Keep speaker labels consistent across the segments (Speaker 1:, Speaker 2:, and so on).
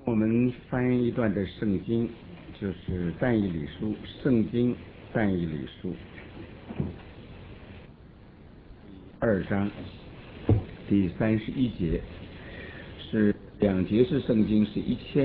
Speaker 1: 我们翻一段的圣经，就是但以理书，圣经但以理书2章第31节，是2节是圣经，是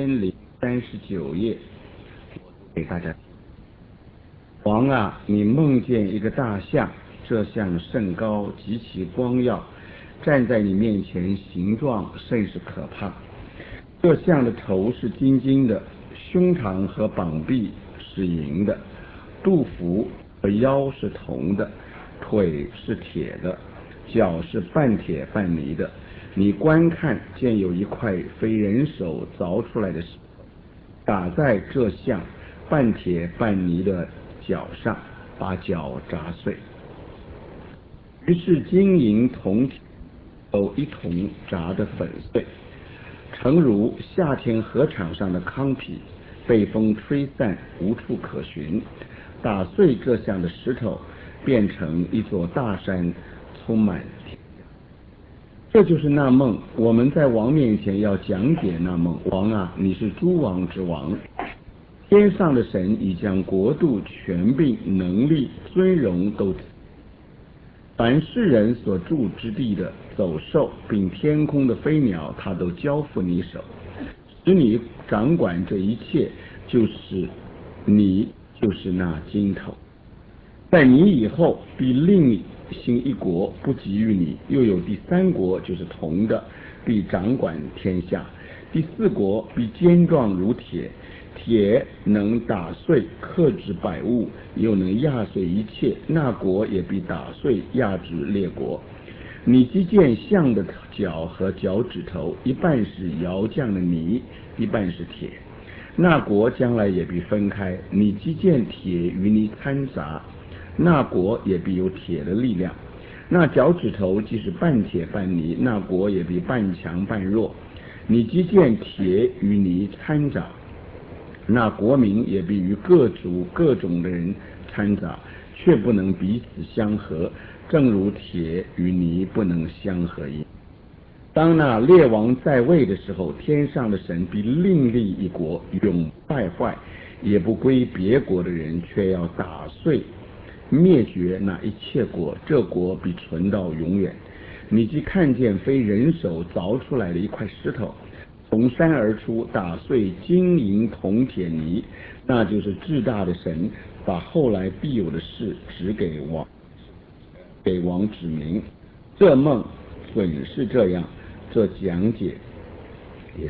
Speaker 1: 1039页，给大家。王啊，你梦见一个大象，这象甚高，极其光耀，站在你面前，形状甚是可怕。这象的头是金金的，胸膛和膀臂是银的，肚腹和腰是铜的，腿是铁的，脚是半铁半泥的。你观看，见有一块非人手凿出来的石头，打在这象半铁半泥的脚上，把脚砸碎。于是金银铜铁都一同砸得粉碎，诚如夏天禾场上的糠皮，被风吹散，无处可寻。打碎这项的石头，变成一座大山，充满天下。这就是那梦。我们在王面前要讲解那梦。王啊，你是诸王之王，天上的神已将国度、权柄、能力、尊荣都凡世人所住之地的走兽，并天空的飞鸟，他都交付你手，使你掌管这一切，就是那金头。在你以后，必另兴一国，不及于你；又有第3国，就是铜的，必掌管天下。第4国必坚壮如铁，铁能打碎克制百物，又能压碎一切。那国也必打碎压制列国。你即见象的脚和脚趾头，一半是窑匠的泥，一半是铁。那国将来也必分开。你即见铁与泥掺杂，那国也必有铁的力量。那脚趾头既是半铁半泥，那国也必半强半弱。你即见铁与泥掺杂，那国民也必与各族各种的人掺杂，却不能彼此相合，正如铁与泥不能相合一样。当那列王在位的时候，天上的神必另立一国，永败坏，也不归别国的人，却要打碎灭绝那一切国，这国必存到永远。你既看见非人手凿出来的一块石头，从山而出，打碎金银铜铁泥，那就是至大的神把后来必有的事指给王指明。这梦准是这样，这讲解也是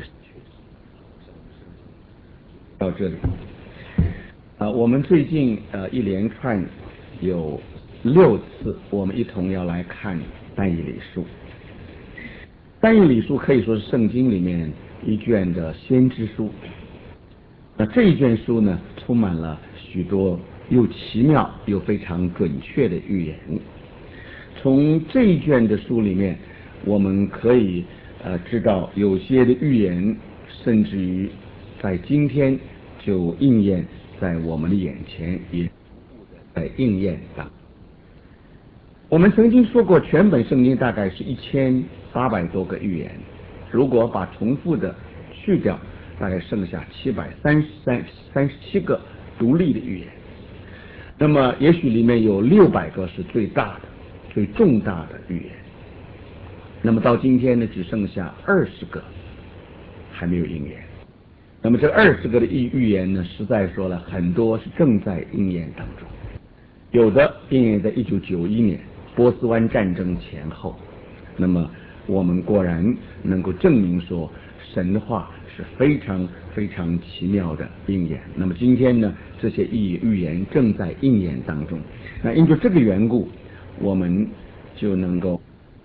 Speaker 1: 到这里。我们最近一连串有6次，我们一同要来看但以理书。但以理书可以说是圣经里面一卷的先知书。那这一卷书呢，充满了许多又奇妙又非常准确的预言。从这一卷的书里面，我们可以知道有些的预言，甚至于在今天就应验在我们的眼前，也在应验上。我们曾经说过，全本圣经大概是1800多个预言，如果把重复的去掉，大概剩下737个独立的预言。那么也许里面有600个是最大的、最重大的预言。那么到今天呢，只剩下20个还没有应验。那么这20个的预言呢，实在说了，很多是正在应验当中，有的应验在1991年波斯湾战争前后。那么我们果然能够证明说，神的话是非常非常奇妙的应验。那么今天呢，这些预言正在应验当中。那因着这个缘故，我们就能够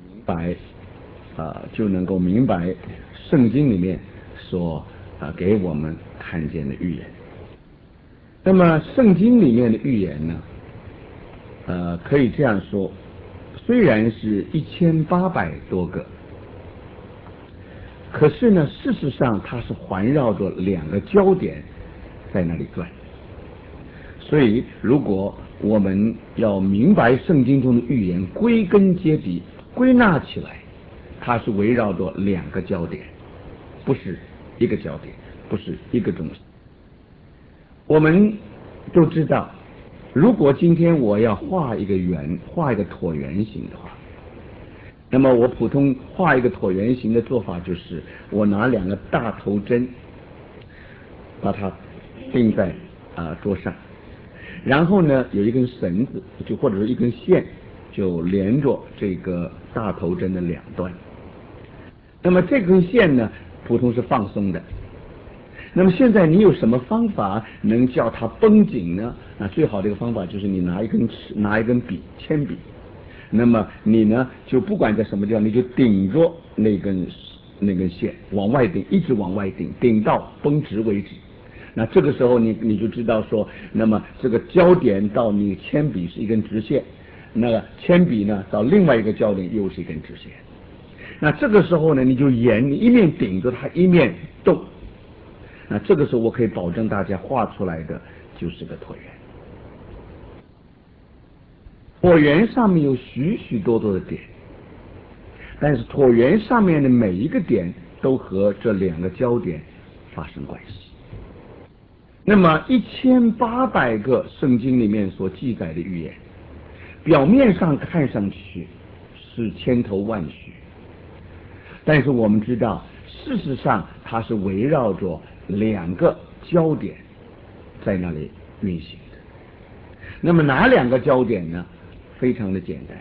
Speaker 1: 明白圣经里面所给我们看见的预言。那么圣经里面的预言呢，可以这样说，虽然是1800多个，可是呢，事实上它是环绕着2个焦点在那里转。所以如果我们要明白圣经中的预言，归根结底归纳起来，它是围绕着2个焦点，不是一个焦点。 不是一个中心。我们都知道，如果今天我要画一个圆，画一个椭圆形的话，那么我普通画一个椭圆形的做法就是，我拿两个大头针，把它钉在桌上，然后呢有一根绳子，就或者是一根线，就连着这个大头针的两端。那么这根线呢，普通是放松的。那么现在你有什么方法能叫它绷紧呢？最好的一个方法就是你拿一根笔，铅笔。那么你呢，就不管在什么地方，你就顶着那根线往外顶，一直往外顶，顶到绷直为止。那这个时候你就知道说，那么这个焦点到你铅笔是一根直线，那个铅笔呢到另外一个焦点又是一根直线。那这个时候呢，你一面顶着它，一面动。那这个时候我可以保证大家画出来的就是个椭圆。椭圆上面有许许多多的点，但是椭圆上面的每一个点都和这两个焦点发生关系。那么1800个圣经里面所记载的预言，表面上看上去是千头万绪，但是我们知道，事实上它是围绕着两个焦点在那里运行的。那么哪两个焦点呢？非常的简单，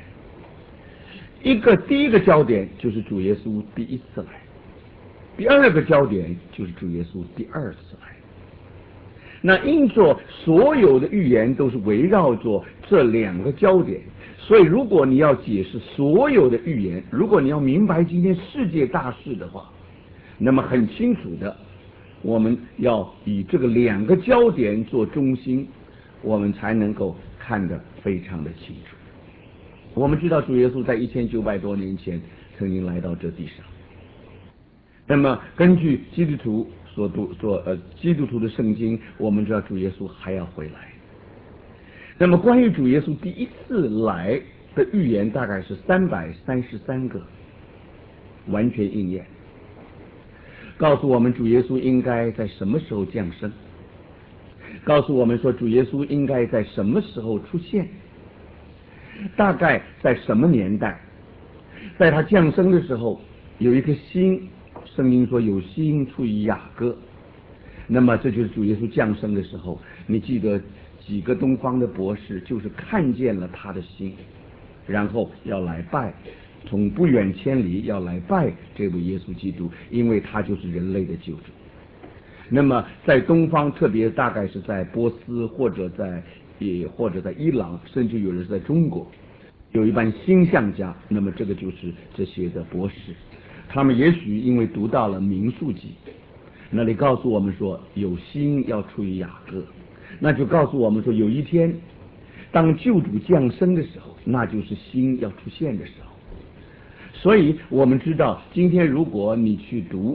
Speaker 1: 第一个焦点就是主耶稣第一次来，第二个焦点就是主耶稣第二次来。那因着所有的预言都是围绕着这两个焦点，所以如果你要解释所有的预言，如果你要明白今天世界大事的话，那么很清楚的，我们要以这个两个焦点做中心，我们才能够看得非常的清楚。我们知道主耶稣在1900多年前曾经来到这地上，那么根据基督徒基督徒的圣经，我们知道主耶稣还要回来。那么关于主耶稣第一次来的预言大概是333个，完全应验，告诉我们主耶稣应该在什么时候降生，告诉我们说主耶稣应该在什么时候出现，大概在什么年代，在他降生的时候有一颗星，圣经说有星出于雅各，那么这就是主耶稣降生的时候。你记得几个东方的博士就是看见了他的星，然后要来拜，从不远千里要来拜这位耶稣基督，因为他就是人类的救主。那么在东方，特别大概是在波斯或者在伊朗，甚至有人是在中国，有一班星象家，那么这个就是这些的博士，他们也许因为读到了民数记，那里告诉我们说有星要出于雅各，那就告诉我们说有一天当救主降生的时候，那就是星要出现的时候。所以我们知道今天如果你去读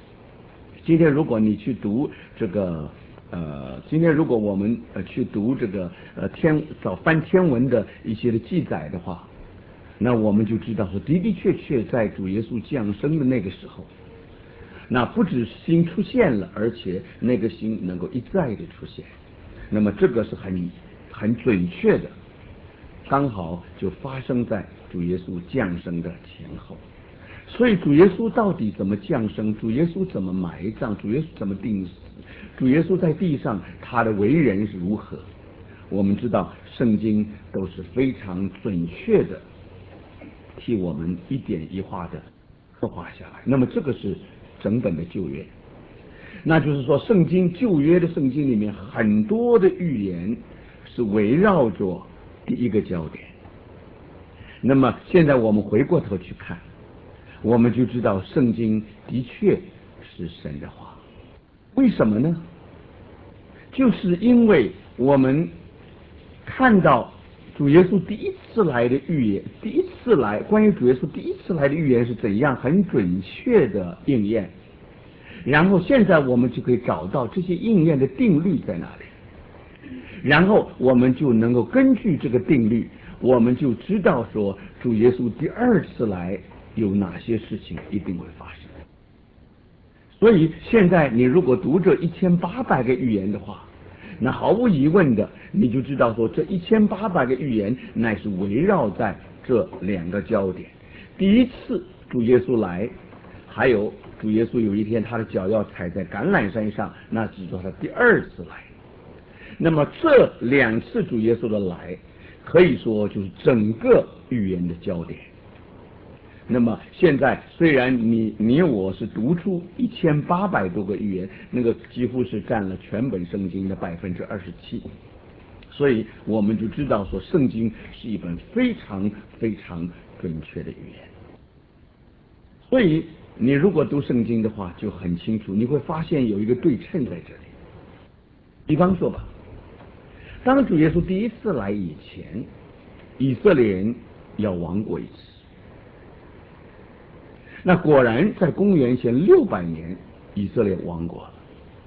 Speaker 1: 这个今天如果我们去读这个找翻天文的一些的记载的话，那我们就知道说的确在主耶稣降生的那个时候，那不止星出现了，而且那个星能够一再的出现，那么这个是很准确的，刚好就发生在主耶稣降生的前后。所以主耶稣到底怎么降生，主耶稣怎么埋葬，主耶稣怎么钉死，主耶稣在地上他的为人是如何，我们知道圣经都是非常准确的替我们一点一画的刻画下来。那么这个是整本的旧约，那就是说旧约的圣经里面很多的预言是围绕着第一个焦点。那么现在我们回过头去看，我们就知道圣经的确是神的话。为什么呢？就是因为我们看到主耶稣第一次来的预言，关于主耶稣第一次来的预言是怎样很准确的应验，然后现在我们就可以找到这些应验的定律在哪里，然后我们就能够根据这个定律，我们就知道说主耶稣第二次来有哪些事情一定会发生。 所以现在你如果读这1800个预言的话，那毫无疑问的，你就知道说这1800个预言乃是围绕在这2个焦点。第一次主耶稣来，还有主耶稣有一天他的脚要踩在橄榄山上，那指着他第2次来。那么这2次主耶稣的来，可以说就是整个预言的焦点。那么现在虽然你我是读出1800多个预言，那个几乎是占了全本圣经的27%，所以我们就知道说圣经是一本非常非常准确的预言。所以你如果读圣经的话就很清楚，你会发现有一个对称在这里。比方说吧，当主耶稣第1次来以前，以色列人要亡国一次。那果然在公元前600年，以色列亡国了。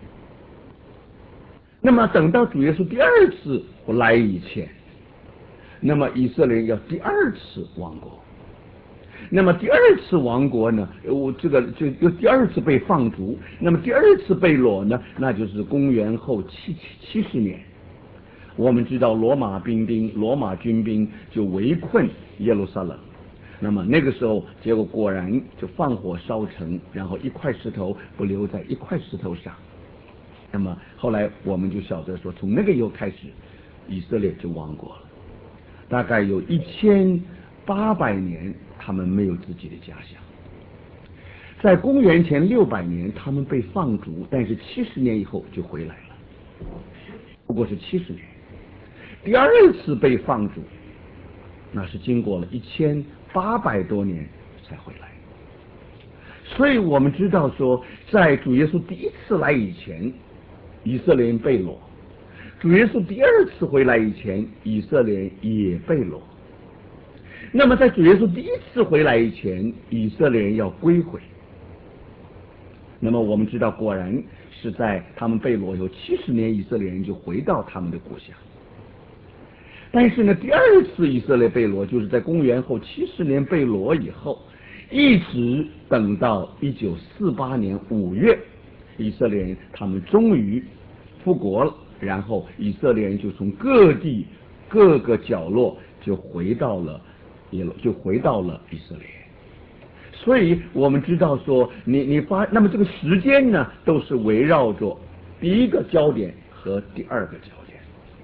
Speaker 1: 那么等到主耶稣第2次来以前，那么以色列要第2次亡国。那么第2次亡国呢，就第2次被放逐。那么第2次被掳呢，那就是公元后70年。我们知道罗马军兵就围困耶路撒冷。那么那个时候，结果果然就放火烧城，然后1块石头不留在1块石头上。那么后来我们就晓得说，从那个以后开始，以色列就亡国了。大概有1800年，他们没有自己的家乡。在公元前600年，他们被放逐，但是70年以后就回来了，不过是70年。第2次被放逐，那是经过了1800多年才回来。所以我们知道说，在主耶稣第1次来以前，以色列人被掳；主耶稣第2次回来以前，以色列人也被掳。那么在主耶稣第1次回来以前，以色列人要归回。那么我们知道，果然是在他们被掳有70年，以色列人就回到他们的故乡。但是呢，第2次以色列被掳，就是在公元后70年被掳以后，一直等到1948年5月，以色列人他们终于复国了，然后以色列人就从各地各个角落就回到了以色列。所以我们知道说，那么这个时间呢，都是围绕着第1个焦点和第2个焦点。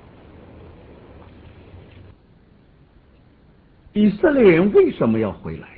Speaker 1: 以色列人为什么要回来？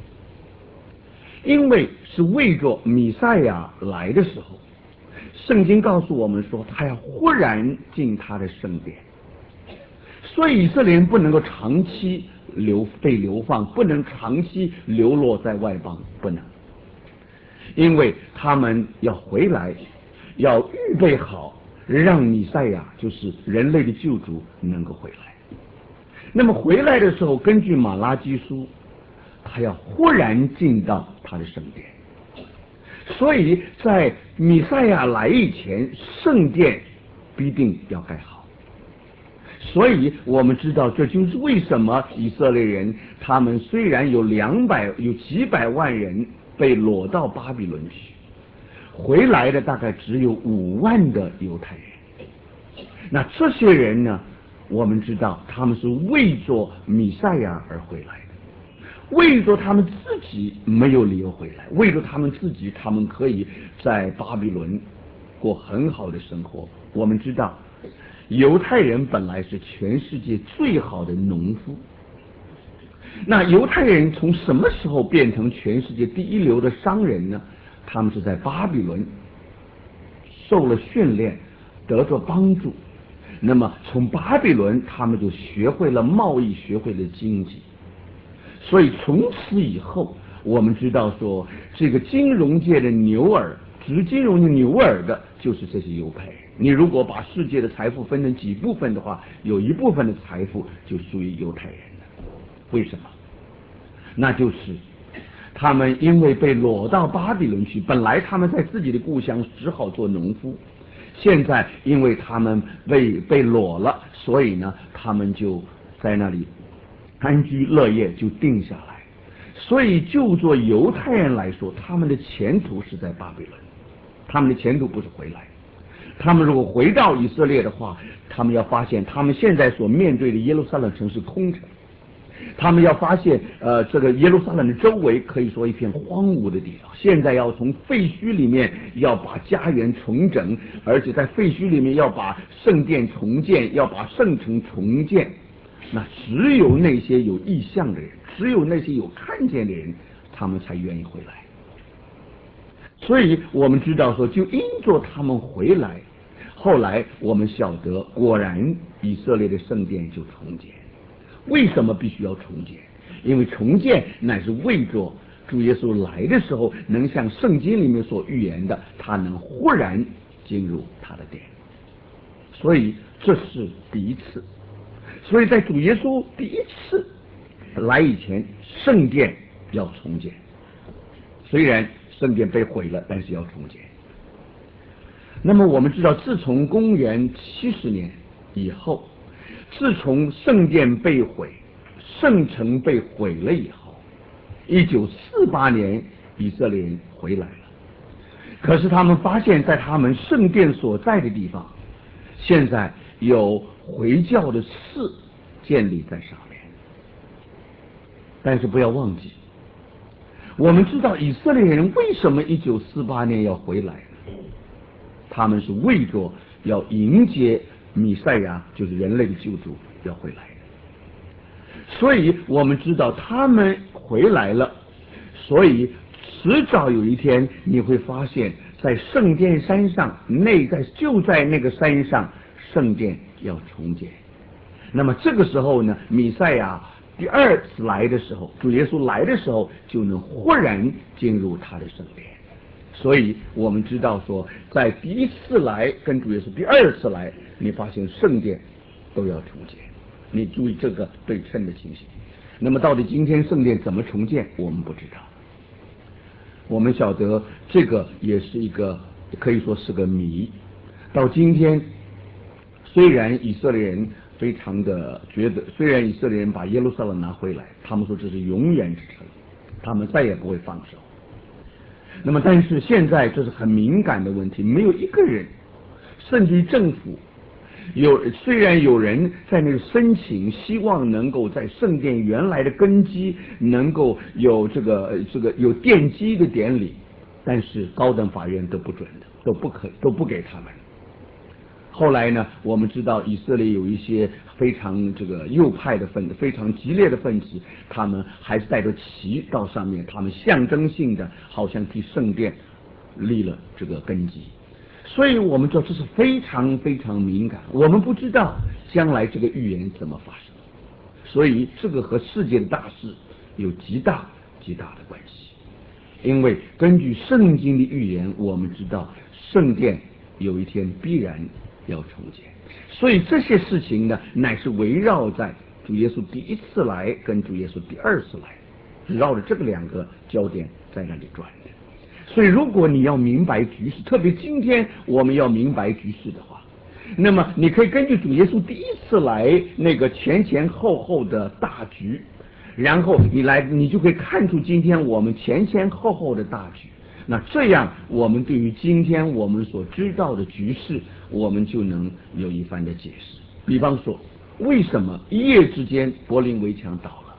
Speaker 1: 因为是为着弥赛亚来的时候，圣经告诉我们说，他要忽然进他的圣殿。所以以色列人不能够长期被流放，不能长期流落在外邦，不能，因为他们要回来，要预备好，让弥赛亚就是人类的救主能够回来。那么回来的时候，根据马拉基书，他要忽然进到他的圣殿。所以在弥赛亚来以前，圣殿必定要盖好。所以我们知道，这就是为什么以色列人他们虽然有几百万人被掳到巴比伦去，回来的大概只有5万的犹太人。那这些人呢，我们知道他们是为着弥赛亚而回来的，为着他们自己没有理由回来，为着他们自己，他们可以在巴比伦过很好的生活。我们知道犹太人本来是全世界最好的农夫，那犹太人从什么时候变成全世界第一流的商人呢？他们是在巴比伦受了训练，得着帮助。那么从巴比伦他们就学会了贸易，学会了经济。所以从此以后，我们知道说，这个金融界的牛耳，值金融的牛耳的就是这些犹太人。你如果把世界的财富分成几部分的话，有一部分的财富就属于犹太人的。为什么？那就是他们因为被掳到巴比伦去，本来他们在自己的故乡只好做农夫，现在因为他们被掳了，所以呢，他们就在那里安居乐业，就定下来。所以就做犹太人来说，他们的前途是在巴比伦。 他们的前途不是回来。他们如果回到以色列的话，他们要发现他们现在所面对的耶路撒冷城是空城。他们要发现，这个耶路撒冷的周围可以说一片荒芜的地方。现在要从废墟里面要把家园重整，而且在废墟里面要把圣殿重建，要把圣城重建。那只有那些有意向的人，只有那些有看见的人，他们才愿意回来。所以我们知道说，就因着他们回来，后来我们晓得，果然以色列的圣殿就重建。为什么必须要重建？因为重建乃是为着主耶稣来的时候，能像圣经里面所预言的，他能忽然进入他的殿。所以这是第一次。所以在主耶稣第一次来以前，圣殿要重建。虽然圣殿被毁了，但是要重建。那么我们知道，自从公元70年以后，自从圣殿被毁，圣城被毁了以后，1948年以色列人回来了。可是他们发现，在他们圣殿所在的地方，现在有回教的寺建立在上面。但是不要忘记，我们知道以色列人为什么1948年要回来呢？他们是为着要迎接弥赛亚，就是人类的救主要回来的。所以我们知道他们回来了，所以迟早有一天你会发现，在圣殿山上，就在那个山上，圣殿要重建。那么这个时候呢，弥赛亚第二次来的时候，主耶稣来的时候，就能忽然进入他的圣殿。所以我们知道说，在第一次来跟主耶稣第二次来，你发现圣殿都要重建。你注意这个对称的情形。那么到底今天圣殿怎么重建，我们不知道。我们晓得这个也是一个可以说是个谜。到今天，虽然以色列人非常的觉得，虽然以色列人把耶路撒冷拿回来，他们说这是永远之城，他们再也不会放手。那么但是现在这是很敏感的问题，没有一个人，甚至于政府虽然有人在那里申请，希望能够在圣殿原来的根基能够有这个有奠基的典礼，但是高等法院都不准的，都不给他们。后来呢，我们知道以色列有一些非常右派的分子，非常激烈的分子，他们还是带着旗到上面，他们象征性的好像替圣殿立了这个根基。所以我们知道这是非常非常敏感，我们不知道将来这个预言怎么发生，所以这个和世界的大事有极大极大的关系。因为根据圣经的预言，我们知道圣殿有一天必然要重建，所以这些事情呢，乃是围绕在主耶稣第一次来跟主耶稣第二次来，绕着这个两个焦点在那里转的。所以如果你要明白局势，特别今天我们要明白局势的话，那么你可以根据主耶稣第一次来那个前前后后的大局，然后你就会看出今天我们前前后后的大局。那这样我们对于今天我们所知道的局势，我们就能有一番的解释。比方说，为什么一夜之间柏林围墙倒了？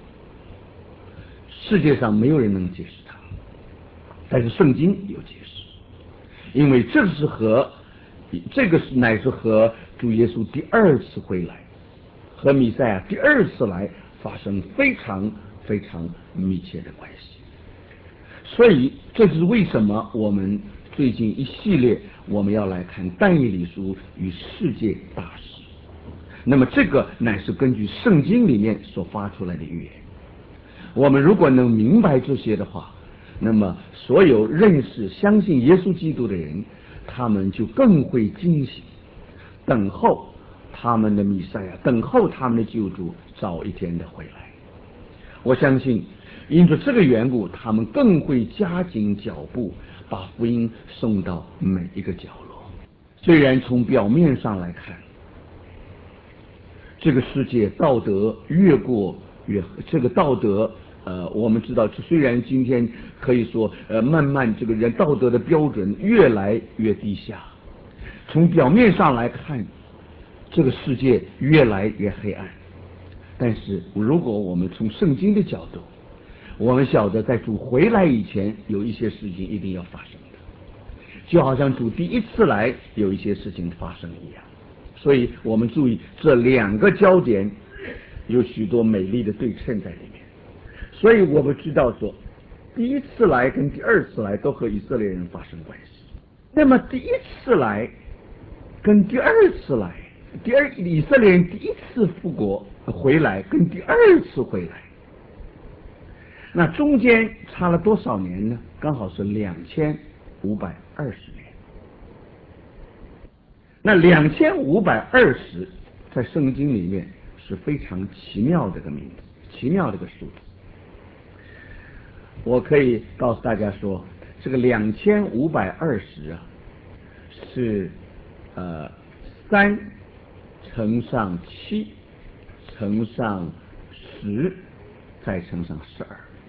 Speaker 1: 世界上没有人能解释它，但是圣经有解释，因为这个乃是和主耶稣第二次回来，和弥赛亚第二次来发生非常非常密切的关系。所以这是为什么我们最近一系列我们要来看但以理书与世界大事。那么这个乃是根据圣经里面所发出来的预言。我们如果能明白这些的话，那么所有认识相信耶稣基督的人，他们就更会惊喜，等候他们的弥赛亚，等候他们的救主早一天的回来。我相信因着这个缘故，他们更会加紧脚步，把福音送到每一个角落。虽然从表面上来看，这个世界道德这个道德我们知道，虽然今天可以说，慢慢这个人道德的标准越来越低下，从表面上来看，这个世界越来越黑暗。但是，如果我们从圣经的角度，我们晓得在主回来以前，有一些事情一定要发生的，就好像主第一次来有一些事情发生一样。所以我们注意这两个焦点有许多美丽的对称在里面。所以我们知道说，第一次来跟第二次来都和以色列人发生关系。那么第一次来跟第二次来，以色列人第一次复国回来跟第二次回来，那中间差了多少年呢？刚好是2520年。那2520在圣经里面是非常奇妙的一个名字，奇妙的一个数字。我可以告诉大家说，这个2520是3乘上7乘上10再乘上12。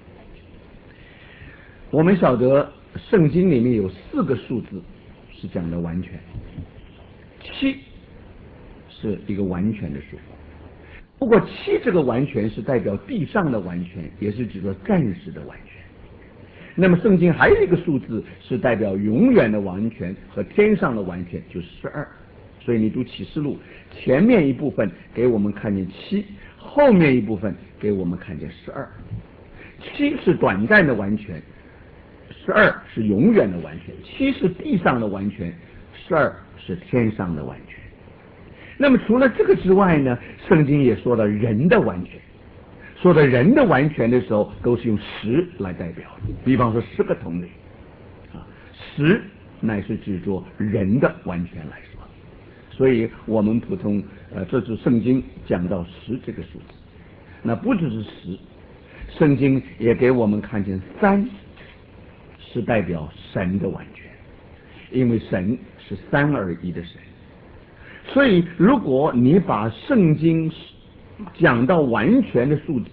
Speaker 1: 我们晓得圣经里面有4个数字是讲的完全，7是一个完全的数。不过7这个完全是代表地上的完全，也是指的暂时的完全。那么圣经还有一个数字是代表永远的完全和天上的完全，就是12。所以你读启示录，前面一部分给我们看见7，后面一部分给我们看见12。7是短暂的完全，12是永远的完全。7是地上的完全，12是天上的完全。那么除了这个之外呢，圣经也说了人的完全。说到人的完全的时候，都是用10来代表的。比方说10个童女，10乃是指着人的完全来说。所以我们普通这是圣经讲到10这个数字。那不只是10，圣经也给我们看见3是代表神的完全，因为神是3而一的神。所以如果你把圣经讲到完全的数字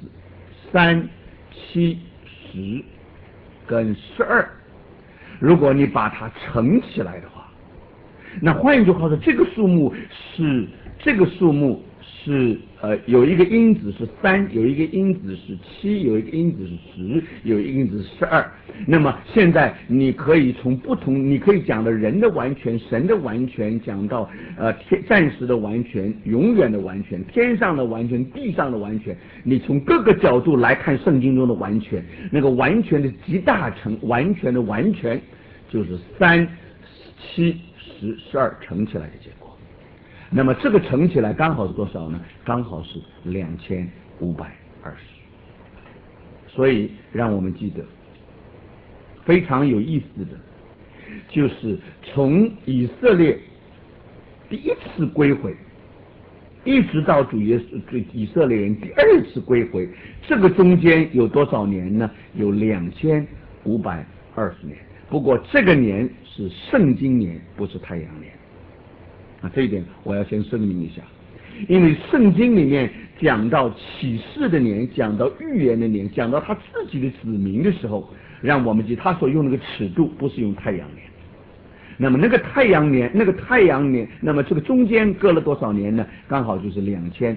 Speaker 1: 3、7、10跟12，如果你把它乘起来的话，那换一句话说，这个数目是有一个因子是3，有一个因子是7，有一个因子是10，有一个因子是12。那么现在你可以从不同，你可以讲到人的完全、神的完全，讲到暂时的完全、永远的完全、天上的完全、地上的完全。你从各个角度来看圣经中的完全，那个完全的集大成，完全的完全，就是3、7、10、12乘起来的结果。那么这个乘起来刚好是多少呢？刚好是2520。所以让我们记得非常有意思的，就是从以色列第一次归回，一直到主耶稣以色列人第二次归回，这个中间有多少年呢？有2520年。不过这个年是圣经年，不是太阳年。这一点我要先声明一下，因为圣经里面讲到启示的年，讲到预言的年，讲到他自己的子民的时候，让我们记他所用那个尺度不是用太阳年。那么那个太阳年，那么这个中间隔了多少年呢？刚好就是2520。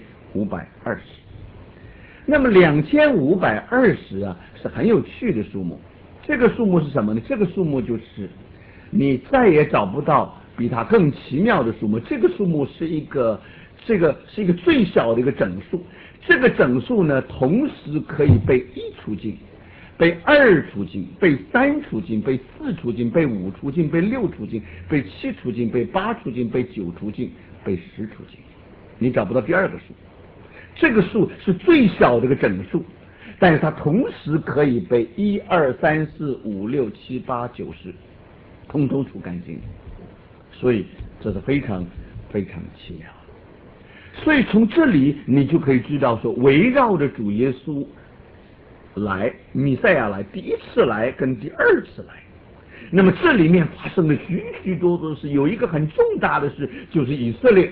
Speaker 1: 那么2520是很有趣的数目。这个数目是什么呢？这个数目就是你再也找不到比它更奇妙的数目。这个数目是一个最小的一个整数。这个整数呢，同时可以被1除尽，被2除尽，被3除尽，被4除尽，被5除尽，被6除尽，被7除尽，被8除尽，被9除尽，被10除尽。你找不到第二个数。这个数是最小的一个整数，但是它同时可以被1、2、3、4、5、6、7、8、9、10通通除干净。所以这是非常非常奇妙。所以从这里你就可以知道说，围绕着主耶稣来，弥赛亚来，第一次来跟第二次来，那么这里面发生了许许多多的事。有一个很重大的事，就是以色列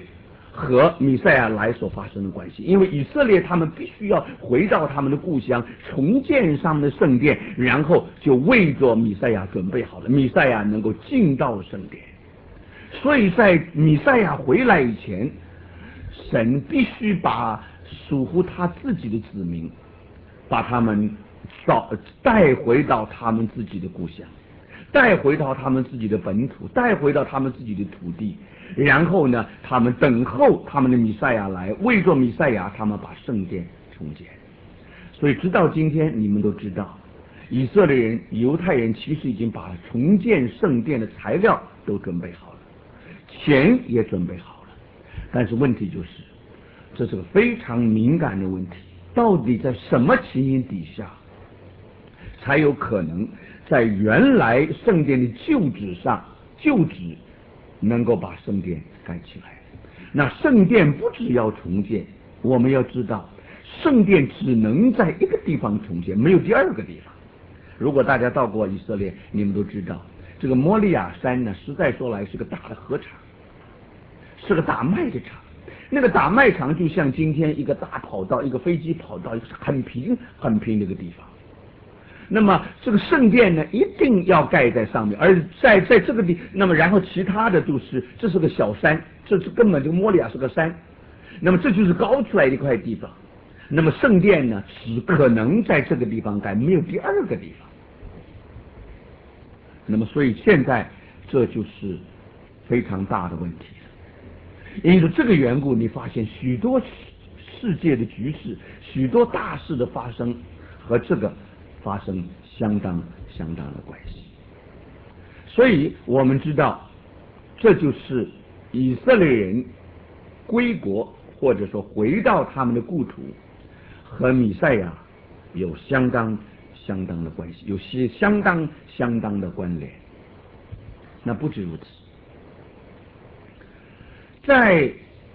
Speaker 1: 和弥赛亚来所发生的关系，因为以色列他们必须要回到他们的故乡，重建他们的圣殿，然后就为着弥赛亚准备好了，弥赛亚能够进到圣殿。所以在弥赛亚回来以前，神必须把属乎他自己的子民，把他们带回到他们自己的故乡，带回到他们自己的本土，带回到他们自己的土地，然后呢，他们等候他们的弥赛亚来，为着弥赛亚，他们把圣殿重建。所以直到今天，你们都知道，以色列人、犹太人其实已经把重建圣殿的材料都准备好了，钱也准备好了，但是问题就是，这是个非常敏感的问题，到底在什么情形底下才有可能在原来圣殿的旧址能够把圣殿盖起来？那圣殿不只要重建，我们要知道，圣殿只能在一个地方重建，没有第二个地方。如果大家到过以色列，你们都知道，这个摩利亚山呢，实在说来是个大的禾场，是个打麦的场。那个打麦场就像今天一个大跑道，一个飞机跑道，一个很平的一个地方。那么这个圣殿呢，一定要盖在上面，而在这个地，那么然后其他的都是，这是个小山，这是根本就摩利亚是个山，那么这就是高出来的一块地方。那么圣殿呢，只可能在这个地方盖，没有第二个地方。那么所以现在这就是非常大的问题了。因此这个缘故，你发现许多世界的局势，许多大事的发生和这个发生相当的关系。所以我们知道，这就是以色列人归国或者说回到他们的故土和弥赛亚有相当的关系，有些相当的关联。那不止如此，在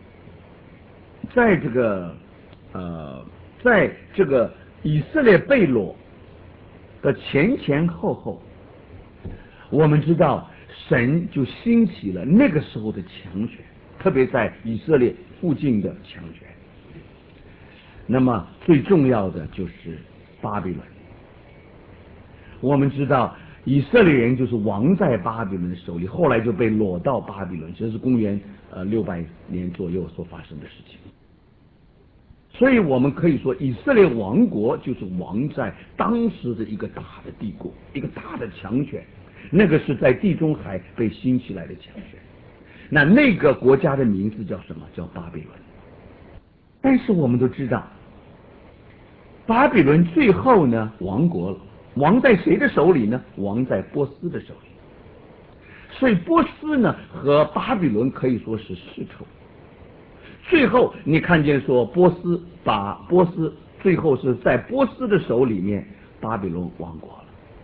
Speaker 1: 这个以色列被掳的前后，我们知道神就兴起了那个时候的强权，特别在以色列附近的强权。那么最重要的就是巴比伦。我们知道以色列人就是亡在巴比伦的手里，后来就被掳到巴比伦，这是公元600年左右所发生的事情。所以我们可以说，以色列王国就是亡在当时的一个大的帝国，一个大的强权，那个是在地中海被兴起来的强权。那个国家的名字叫什么？叫巴比伦。但是我们都知道，巴比伦最后呢亡国了，亡在谁的手里呢？亡在波斯的手里。所以波斯呢和巴比伦可以说是世仇。最后你看见说波斯最后是在波斯的手里面，巴比伦亡国了。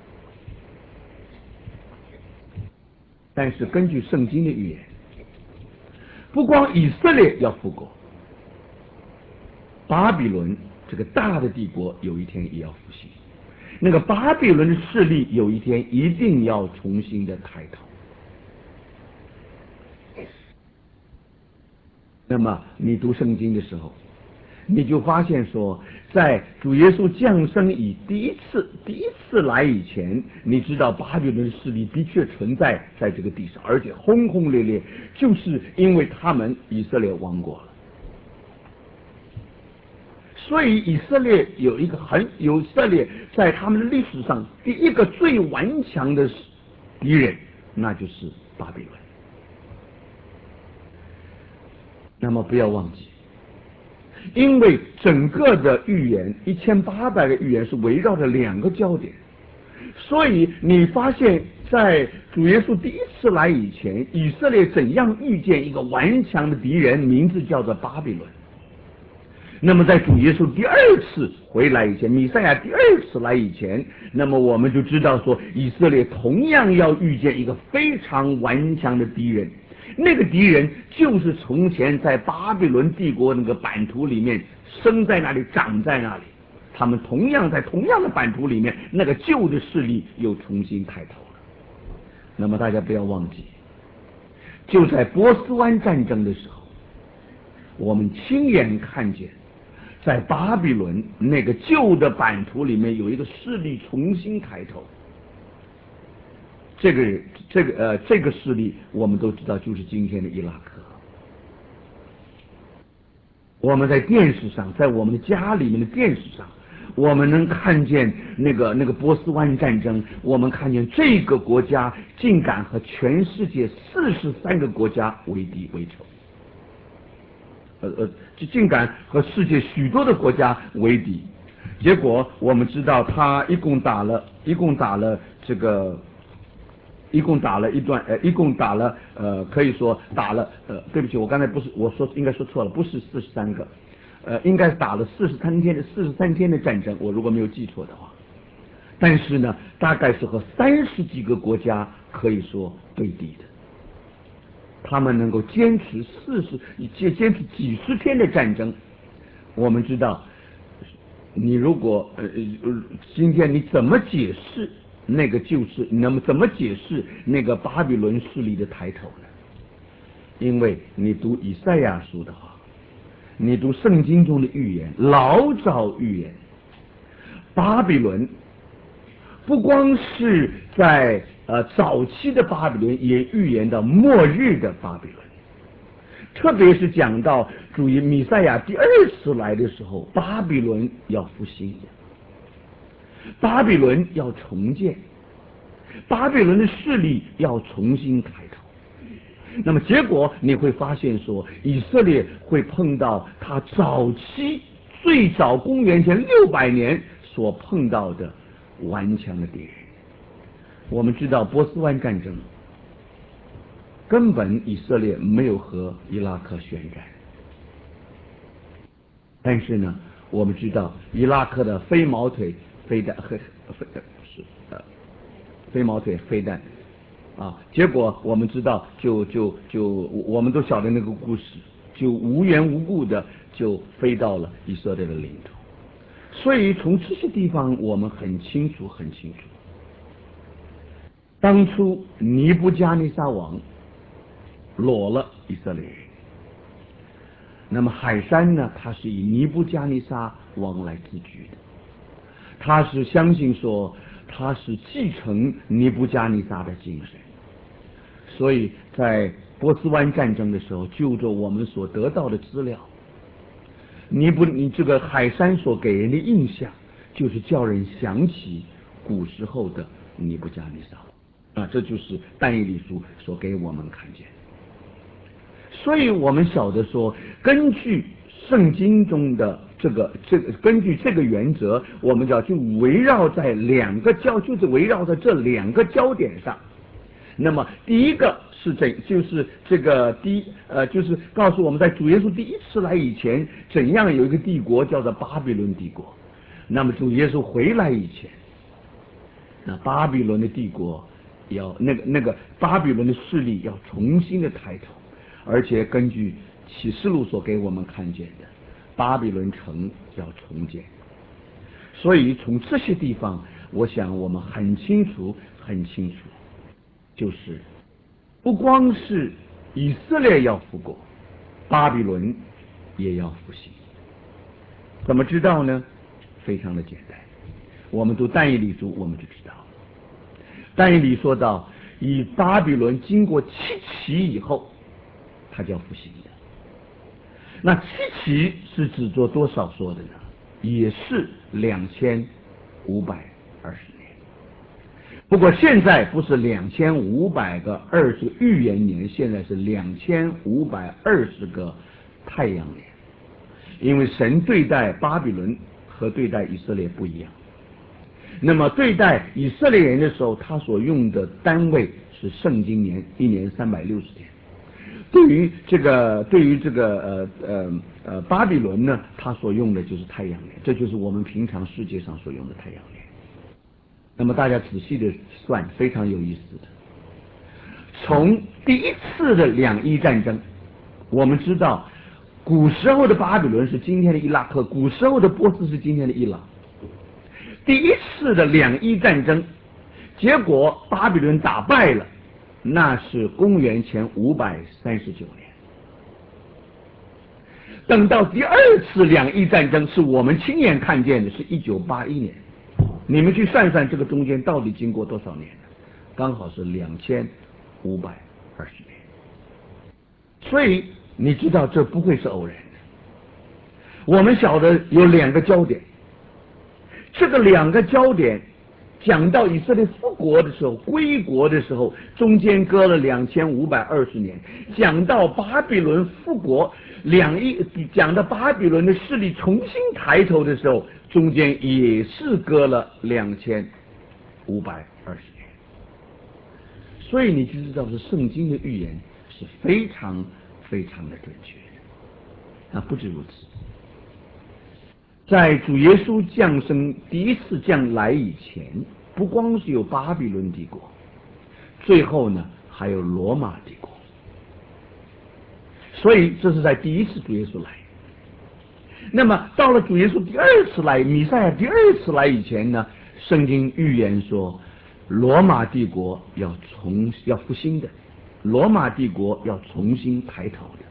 Speaker 1: 但是根据圣经的预言，不光以色列要复国，巴比伦这个大的帝国有一天也要复兴，那个巴比伦的势力有一天一定要重新的抬头。那么你读圣经的时候，你就发现说，在主耶稣降生以第一次来以前，你知道巴比伦势力的确存在在这个地上，而且轰轰烈烈，就是因为他们以色列亡国了。所以以色列在他们的历史上第一个最顽强的敌人，那就是巴比伦。那么不要忘记，因为整个的预言1800个预言是围绕着2个焦点，所以你发现在主耶稣第一次来以前，以色列怎样遇见一个顽强的敌人，名字叫做巴比伦。那么在主耶稣第2次回来以前，弥赛亚第2次来以前，那么我们就知道说，以色列同样要遇见一个非常顽强的敌人。那个敌人就是从前在巴比伦帝国那个版图里面生在那里长在那里，他们同样在同样的版图里面，那个旧的势力又重新抬头了。那么大家不要忘记，就在波斯湾战争的时候， 我们亲眼看见，在巴比伦那个旧的版图里面有一个势力重新抬头。这个势力我们都知道，就是今天的伊拉克。我们在电视上，在我们的家里面的电视上，我们能看见那个波斯湾战争，我们看见这个国家竟敢和全世界43个国家为敌为仇，竟敢和世界许多的国家为敌。结果我们知道，他一共打了可以说打了对不起，我刚才不是应该说错了，不是43个，应该打了43天的战争，我如果没有记错的话。但是呢，大概是和30几个国家可以说对敌的，他们能够坚持几十天的战争。我们知道，你如果今天你怎么解释那个那么怎么解释那个巴比伦势力的抬头呢？因为你读以赛亚书的话，你读圣经中的预言，老早预言，巴比伦不光是在早期的巴比伦，也预言到末日的巴比伦。特别是讲到主弥赛亚第2次来的时候，巴比伦要复兴，巴比伦要重建，巴比伦的势力要重新抬头。那么结果你会发现说，以色列会碰到他最早公元前600年所碰到的顽强的敌人。我们知道波斯湾战争根本以色列没有和伊拉克宣战，但是呢，我们知道伊拉克的飞毛腿飞弹结果我们知道我们都晓得那个故事，就无缘无故的就飞到了以色列的领土。所以从这些地方我们很清楚，当初尼布加尼撒王裸了以色列人，那么海珊呢，他是以尼布加尼撒王来自居的，他是相信说他是继承尼布加尼撒的精神。所以在波斯湾战争的时候，就着我们所得到的资料，你这个海珊所给人的印象，就是叫人想起古时候的尼布加尼撒这就是但以理书所给我们看见。所以我们晓得说，根据圣经中的根据这个原则，我们就围绕在围绕在这2个焦点上。那么第一个就是就是告诉我们，在主耶稣第1次来以前，怎样有一个帝国叫做巴比伦帝国。那么主耶稣回来以前，那巴比伦的帝国巴比伦的势力要重新的抬头，而且根据启示录所给我们看见的，巴比伦城要重建。所以从这些地方，我想我们很清楚，就是不光是以色列要复国，巴比伦也要复兴。怎么知道呢？非常的简单，我们读但以理书我们就知道了。但以理说到，以巴比伦经过7期以后，它叫复兴的。那7期是指做多少说的呢？也是2520年。不过现在不是2520个预言年，现在是2520个太阳年。因为神对待巴比伦和对待以色列不一样。那么对待以色列人的时候，他所用的单位是圣经年，1年360天。对于这个巴比伦呢，他所用的就是太阳年，这就是我们平常世界上所用的太阳年。那么大家仔细的算，非常有意思的。从第1次的2伊战争，我们知道古时候的巴比伦是今天的伊拉克，古时候的波斯是今天的伊朗。第1次的2伊战争，结果巴比伦打败了，那是公元前539年。 等到第二次两伊战争是我们亲眼看见的，是1981年。你们去算算这个中间到底经过多少年呢？刚好是2520年。所以你知道这不会是偶然的。我们晓得有两个焦点，这个两个焦点讲到以色列复国的时候，归国的时候，中间隔了2520年；讲到巴比伦复国，讲到巴比伦的势力重新抬头的时候，中间也是隔了2520年。所以你就知道是圣经的预言是非常非常的准确的。不止如此，在主耶稣降生第一次降来以前，不光是有巴比伦帝国，最后呢还有罗马帝国。所以这是在第一次主耶稣来。那么到了主耶稣第二次来，弥赛亚第二次来以前呢，圣经预言说罗马帝国要复兴的，罗马帝国要重新抬头的。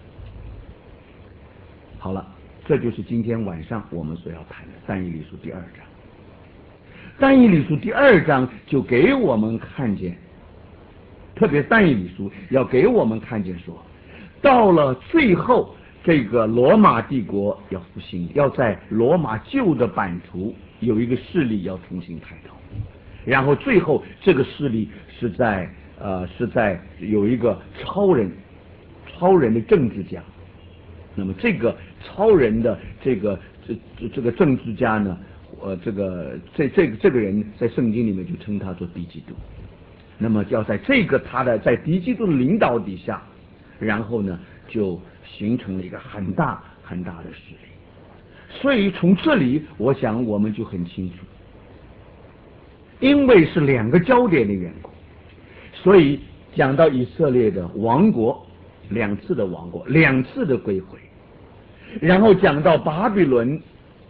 Speaker 1: 好了，这就是今天晚上我们所要谈的但以理书第2章。但以理书第2章就给我们看见，特别但以理书要给我们看见说，到了最后这个罗马帝国要复兴，要在罗马旧的版图有一个势力要重新抬头，然后最后这个势力是在有一个超人的政治家。那么这个超人的这个政治家呢，这个人在圣经里面就称他做敌基督。那么要在在敌基督的领导底下，然后呢就形成了一个很大很大的势力。所以从这里我想我们就很清楚，因为是两个焦点的缘故，所以讲到以色列的亡国，两次的亡国，两次的归回，然后讲到巴比伦，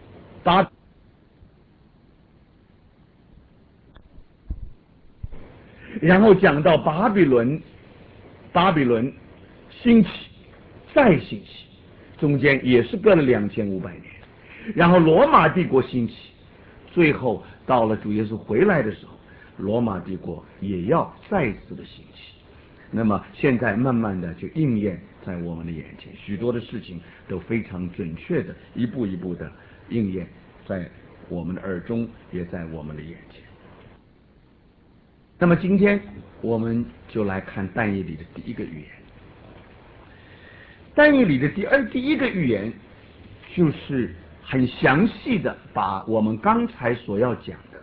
Speaker 1: 然后讲到巴比伦兴起，再兴起，中间也是隔了2500年，然后罗马帝国兴起，最后到了主耶稣回来的时候，罗马帝国也要再次的兴起。那么现在慢慢的就应验在我们的眼前，许多的事情都非常准确的一步一步的应验在我们的耳中，也在我们的眼前。那么今天我们就来看但以理的第一个预言。但以理的第一个预言就是很详细的把我们刚才所要讲的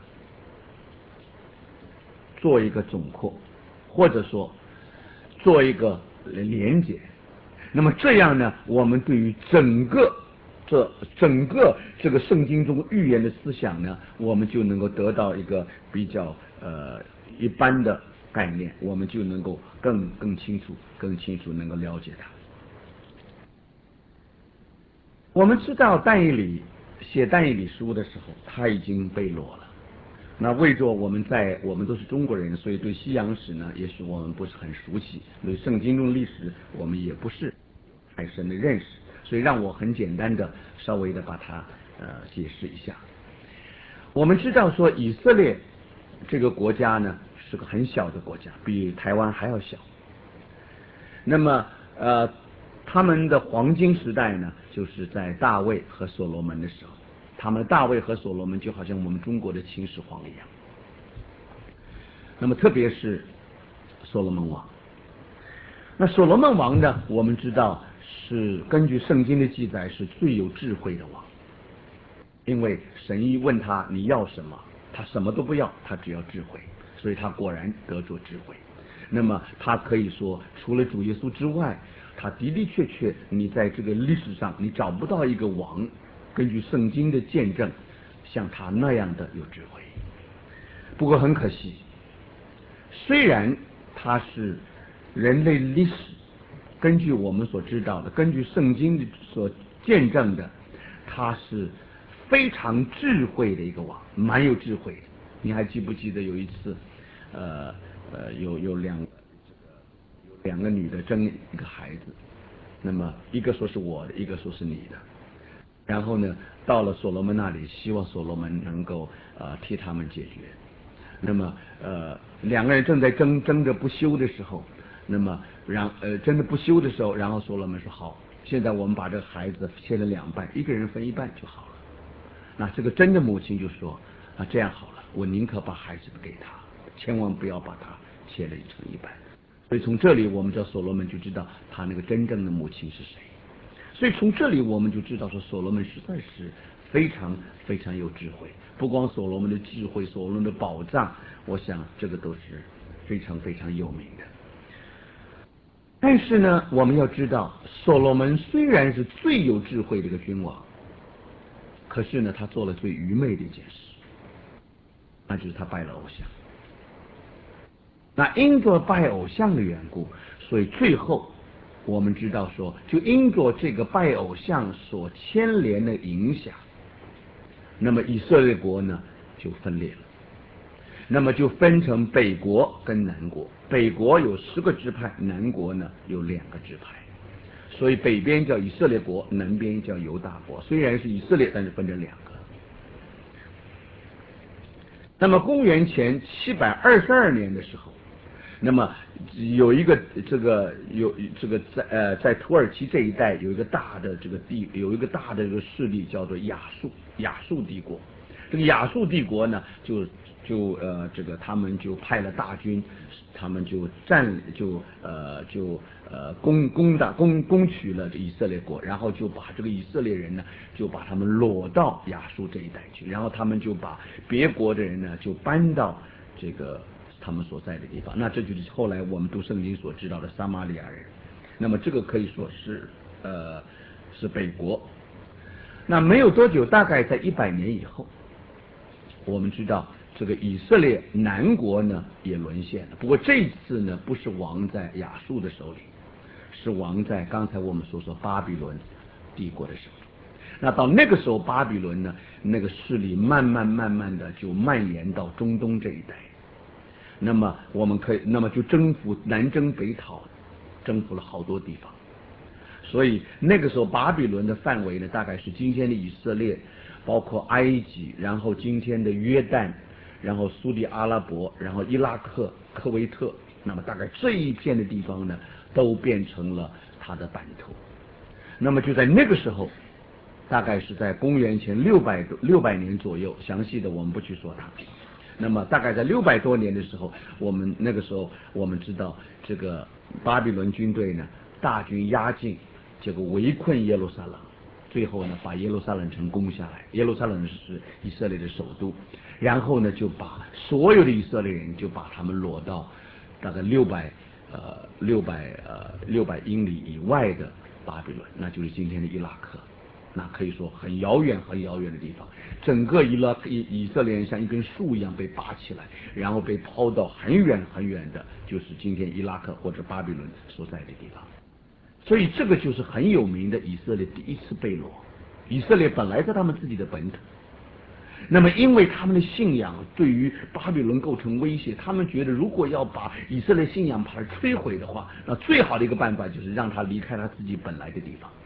Speaker 1: 做一个总括，或者说做一个连结。那么这样呢，我们对于整个这个圣经中预言的思想呢，我们就能够得到一个比较一般的概念，我们就能够更清楚能够了解它。我们知道但以理写但以理书的时候，他已经被掳了。那为着我们都是中国人，所以对西洋史呢，也许我们不是很熟悉，对圣经中历史我们也不是太深的认识，所以让我很简单的稍微的把它解释一下。我们知道说以色列这个国家呢是个很小的国家，比台湾还要小。那么他们的黄金时代呢，就是在大卫和所罗门的时候。他们大卫和所罗门就好像我们中国的秦始皇一样。那么特别是所罗门王，那所罗门王呢，我们知道是根据圣经的记载是最有智慧的王，因为神一问他你要什么，他什么都不要，他只要智慧，所以他果然得着智慧。那么他可以说除了主耶稣之外，他的的确确你在这个历史上你找不到一个王根据圣经的见证像他那样的有智慧。不过很可惜，虽然他是人类历史根据我们所知道的，根据圣经所见证的，他是非常智慧的一个王，蛮有智慧的。你还记不记得有一次有两个女的争一个孩子， 那么一个说是我的，一个说是你的。然后呢，到了所罗门那里，希望所罗门能够替他们解决。那么两个人正在争着不休的时候，那么争着不休的时候，然后所罗门说好，现在我们把这个孩子切了2半，一个人分1半就好了。那这个真的母亲就说这样好了，我宁可把孩子给他，千万不要把他切了成1半。所以从这里我们知道所罗门就知道他那个真正的母亲是谁。所以从这里我们就知道说所罗门实在是非常非常有智慧，不光所罗门的智慧，所罗门的宝藏，我想这个都是非常非常有名的。但是呢，我们要知道所罗门虽然是最有智慧的一个君王，可是呢他做了最愚昧的一件事，那就是他拜了偶像。那因着拜偶像的缘故，所以最后我们知道说，就因着这个拜偶像所牵连的影响，那么以色列国呢就分裂了，那么就分成北国跟南国，北国有10个支派，南国呢有2个支派，所以北边叫以色列国，南边叫犹大国，虽然是以色列，但是分成2个。那么公元前722年的时候，那么有一个在土耳其这一带有一个大的这个势力叫做亚述帝国。这个亚述帝国呢，他们就派了大军，他们就攻取了以色列国，然后就把这个以色列人呢，就把他们掳到亚述这一带去，然后他们就把别国的人呢，就搬到这个他们所在的地方。那这就是后来我们读圣经所知道的撒玛利亚人。那么这个可以说是北国。那没有多久，大概在100年以后，我们知道这个以色列南国呢也沦陷了，不过这一次呢不是亡在亚述的手里，是亡在刚才我们所说巴比伦帝国的手里。那到那个时候，巴比伦呢那个势力慢慢的就蔓延到中东这一带，那么就南征北讨，征服了好多地方。所以那个时候巴比伦的范围呢，大概是今天的以色列，包括埃及，然后今天的约旦，然后苏地阿拉伯，然后伊拉克、科威特，那么大概这一片的地方呢，都变成了它的版图。那么就在那个时候，大概是在公元前600年左右，详细的我们不去说它。那么大概在600多年的时候，那个时候我们知道这个巴比伦军队呢大军压境，结果围困耶路撒冷，最后呢把耶路撒冷城攻下来。耶路撒冷是以色列的首都，然后呢就把所有的以色列人就把他们掳到大概600英里以外的巴比伦，那就是今天的伊拉克。那可以说很遥远很遥远的地方，整个以色列人像一根树一样被拔起来，然后被抛到很远很远的，就是今天伊拉克或者巴比伦所在的地方。所以这个就是很有名的以色列第一次被掳。以色列本来在他们自己的本土，那么因为他们的信仰对于巴比伦构成威胁，他们觉得如果要把以色列信仰把它摧毁的话，那最好的一个办法就是让他离开他自己本来的地方。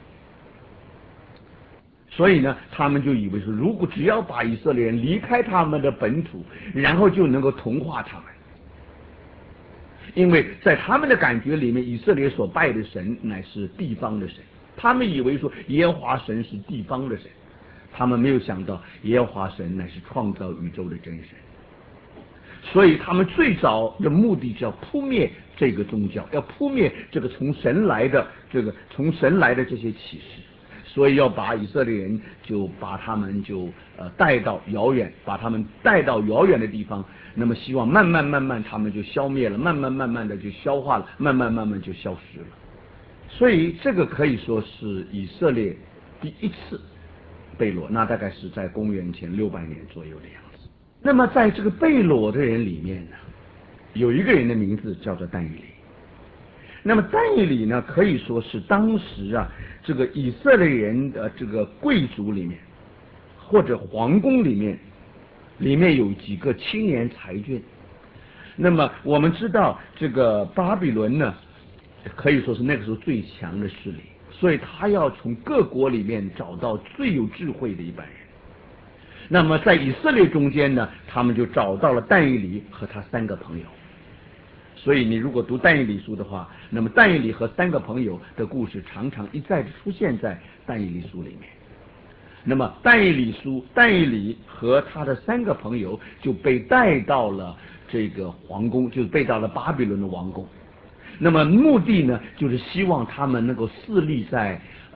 Speaker 1: 所以呢，他们就以为说，如果只要把以色列人离开他们的本土，然后就能够同化他们。因为在他们的感觉里面，以色列所拜的神乃是地方的神，他们以为说耶和华神是地方的神，他们没有想到耶和华神乃是创造宇宙的真神。所以他们最早的目的是要扑灭这个宗教，要扑灭这个从神来的这些启示。所以要把以色列人就把他们带到遥远，把他们带到遥远的地方，那么希望慢慢他们就消灭了，慢慢的就消化了，慢慢就消失了。所以这个可以说是以色列第一次被掳，那大概是在公元前600年左右的样子。那么在这个被掳的人里面呢，有一个人的名字叫做但以理。那么但以理呢，可以说是当时这个以色列人的这个贵族里面，或者皇宫里面有几个青年才俊。那么我们知道这个巴比伦呢， 可以说是那个时候最强的势力，所以他要从各国里面找到最有智慧的一班人。那么在以色列中间呢，他们就找到了但以理和他3个朋友。所以你如果读但以理书的话，那么但以理和3个朋友的故事常常一再的出现在但以理书里面。那么但以理和他的3个朋友就被带到了这个皇宫，就是被到了巴比伦的王宫。那么目的呢，就是希望他们能够侍立在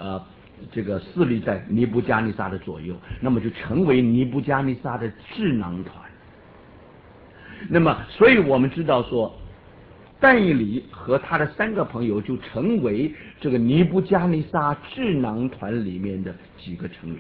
Speaker 1: 尼布加尼撒的左右，那么就成为尼布加尼撒的智囊团。那么所以我们知道说，但以理和他的3个朋友就成为这个尼布加尼撒智囊团里面的几个成员。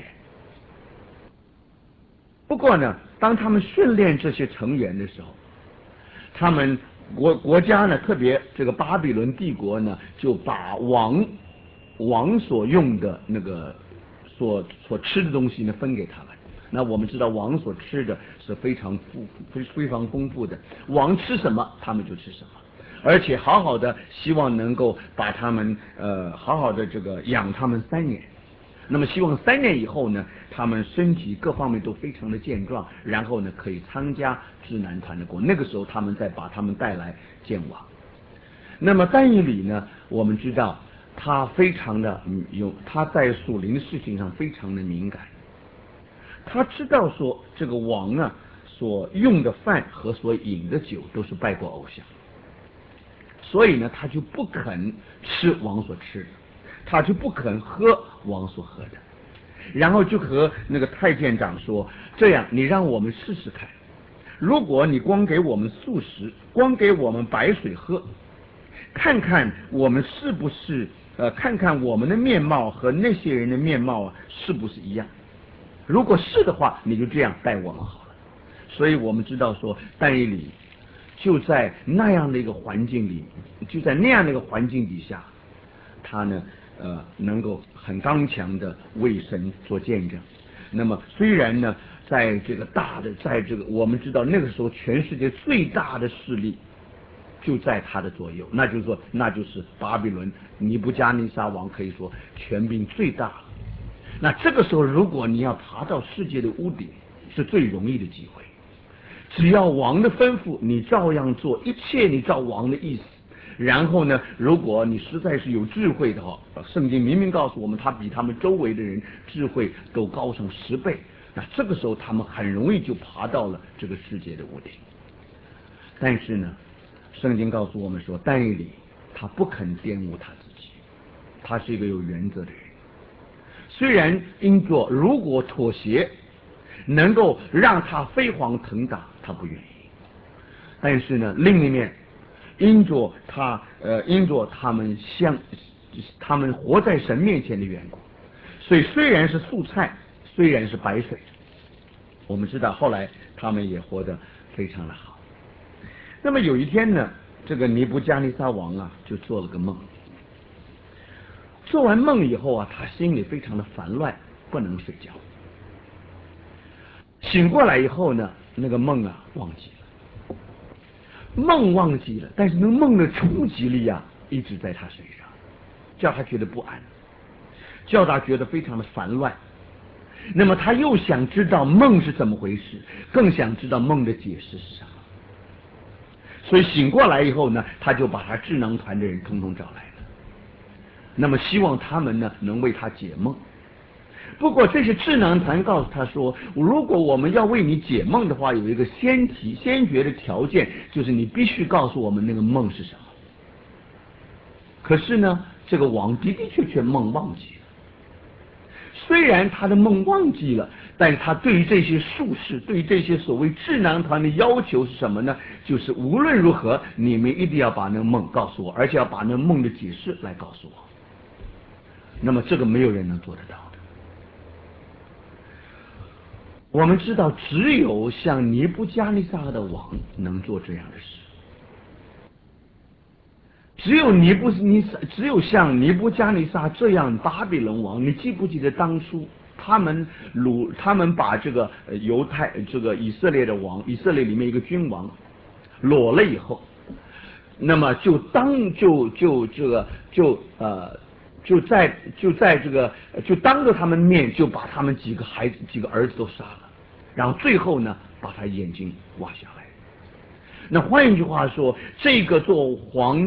Speaker 1: 不过呢，当他们训练这些成员的时候，他们国家呢，特别这个巴比伦帝国呢，就把王所用的那个所吃的东西呢分给他们。那我们知道王所吃的是非常丰富的，王吃什么他们就吃什么，而且好好的希望能够把他们好好的这个养他们3年。那么希望3年以后呢，他们身体各方面都非常的健壮，然后呢可以参加智囊团的国。那个时候他们再把他们带来见王。那么但以理呢，我们知道他非常的他在属灵的事情上非常的敏感。他知道说这个王啊所用的饭和所饮的酒都是拜过偶像，所以呢他就不肯吃王所吃的，他就不肯喝王所喝的，然后就和那个太监长说，这样你让我们试试看，如果你光给我们素食，光给我们白水喝，看看我们是不是看看我们的面貌和那些人的面貌啊是不是一样，如果是的话，你就这样待我们好了。所以我们知道说但以理就在那样的一个环境里，就在那样的一个环境底下，他呢能够很刚强的为神做见证。那么虽然呢在这个我们知道那个时候全世界最大的势力就在他的左右，那就是巴比伦尼布加尼撒王，可以说权柄最大了。那这个时候如果你要爬到世界的屋顶，是最容易的机会，只要王的吩咐你照样做，一切你照王的意思。然后呢，如果你实在是有智慧的话，圣经明明告诉我们他比他们周围的人智慧都高上10倍，那这个时候他们很容易就爬到了这个世界的屋顶。但是呢，圣经告诉我们说但以理他不肯玷污他自己，他是一个有原则的人。虽然因着如果妥协能够让他飞黄腾达，他不愿意，但是呢另一面因着他们活在神面前的缘故，所以虽然是素菜，虽然是白水，我们知道后来他们也活得非常的好。那么有一天呢，这个尼布加尼撒王啊就做了个梦，做完梦以后啊，他心里非常的烦乱，不能睡觉。醒过来以后呢，那个梦啊忘记了，但是那个梦的冲击力啊一直在他身上，叫他觉得不安，叫他觉得非常的烦乱。那么他又想知道梦是怎么回事，更想知道梦的解释是什么。所以醒过来以后呢，他就把他智囊团的人通通找来了，那么希望他们呢能为他解梦。不过这些智囊团告诉他说，如果我们要为你解梦的话，有一个先决的条件，就是你必须告诉我们那个梦是什么。可是呢，这个王的确梦忘记了。虽然他的梦忘记了，但是他对于这些术士，对于这些所谓智囊团的要求是什么呢？就是无论如何，你们一定要把那个梦告诉我，而且要把那个梦的解释来告诉我。那么这个没有人能做得到的。我们知道，只有像尼布加尼撒的王能做这样的事。只有像尼布加尼撒这样巴比伦王，你记不记得当初他们把这个以色列的王，以色列里面一个君王裸了以后， 那么就当就就这个就在这个就当着他们面就把他们几个儿子都杀了，然后最后呢把他眼睛挖下来。那换一句话说，这个做皇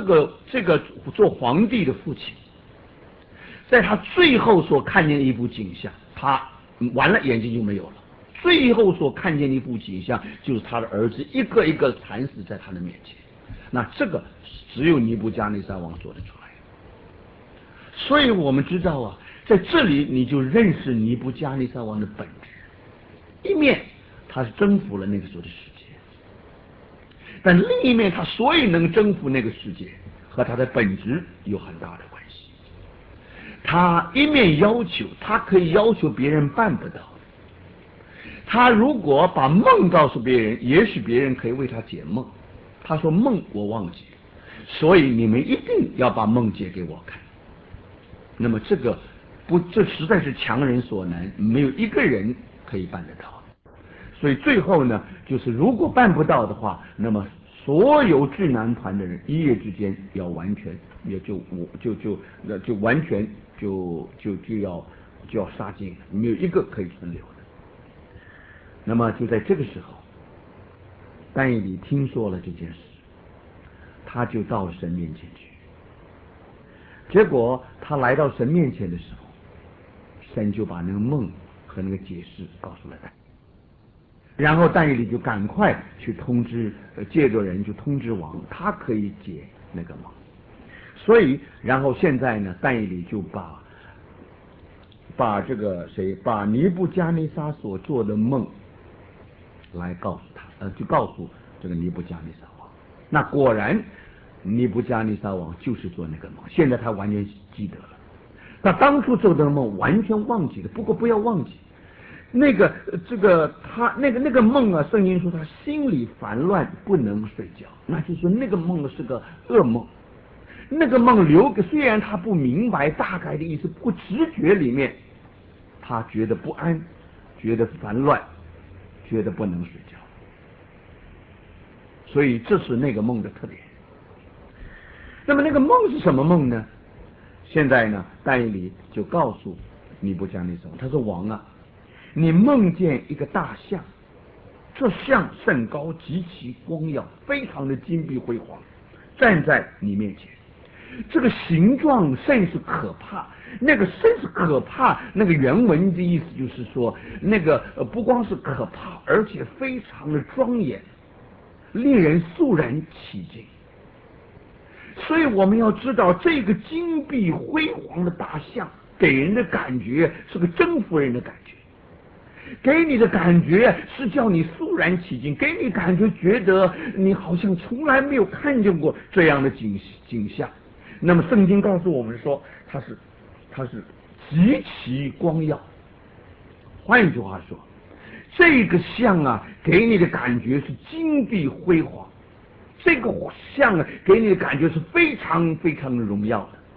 Speaker 1: 帝的父亲，在他最后所看见的一幅景象，他完了眼睛就没有了。最后所看见的一幅景象，就是他的儿子一个一个惨死在他的面前。那这个只有尼布加内撒王做得出来。所以我们知道啊，在这里你就认识尼布加内撒王的本质。一面他是征服了那个时候的世界，但另一面他所以能征服那个世界，和他的本质有很大的关系。他一面要求，他可以要求别人办不到。他如果把梦告诉别人，也许别人可以为他解梦。他说梦我忘记了，所以你们一定要把梦解给我看。那么这实在是强人所难，没有一个人可以办得到。所以最后呢，就是如果办不到的话，那么所有智囊团的人一夜之间要完全，也就完全就要杀尽了，没有一个可以存留的。那么就在这个时候，但以理听说了这件事，他就到神面前去。结果他来到神面前的时候，神就把那个梦和那个解释告诉了他。然后但以理就赶快去通知，借着人就通知王，他可以解那个梦。所以，然后现在呢，但以理就把尼布加内撒所做的梦来告诉他，就告诉这个尼布加内撒王。那果然，尼布加内撒王就是做那个梦，现在他完全记得了。他当初做的梦完全忘记了，不过不要忘记。那个梦啊，圣经说他心里烦乱，不能睡觉，那就是说那个梦是个噩梦。那个梦虽然他不明白大概的意思，不过直觉里面他觉得不安，觉得烦乱，觉得不能睡觉。所以这是那个梦的特点。那么那个梦是什么梦呢？现在呢，但以理就告诉尼布加内撒王，他说王啊，你梦见一个大象，这象甚高，极其光耀，非常的金碧辉煌，站在你面前。这个形状甚是可怕，那个甚是可怕，那个原文的意思就是说，那个不光是可怕，而且非常的庄严，令人肃然起敬。所以我们要知道，这个金碧辉煌的大象给人的感觉是个征服人的感觉，给你的感觉是叫你肃然起敬，给你感觉觉得你好像从来没有看见过这样的景象。那么圣经告诉我们说，它是极其光耀。换一句话说，这个象啊，给你的感觉是金碧辉煌，这个象啊，给你的感觉是非常非常的荣耀的。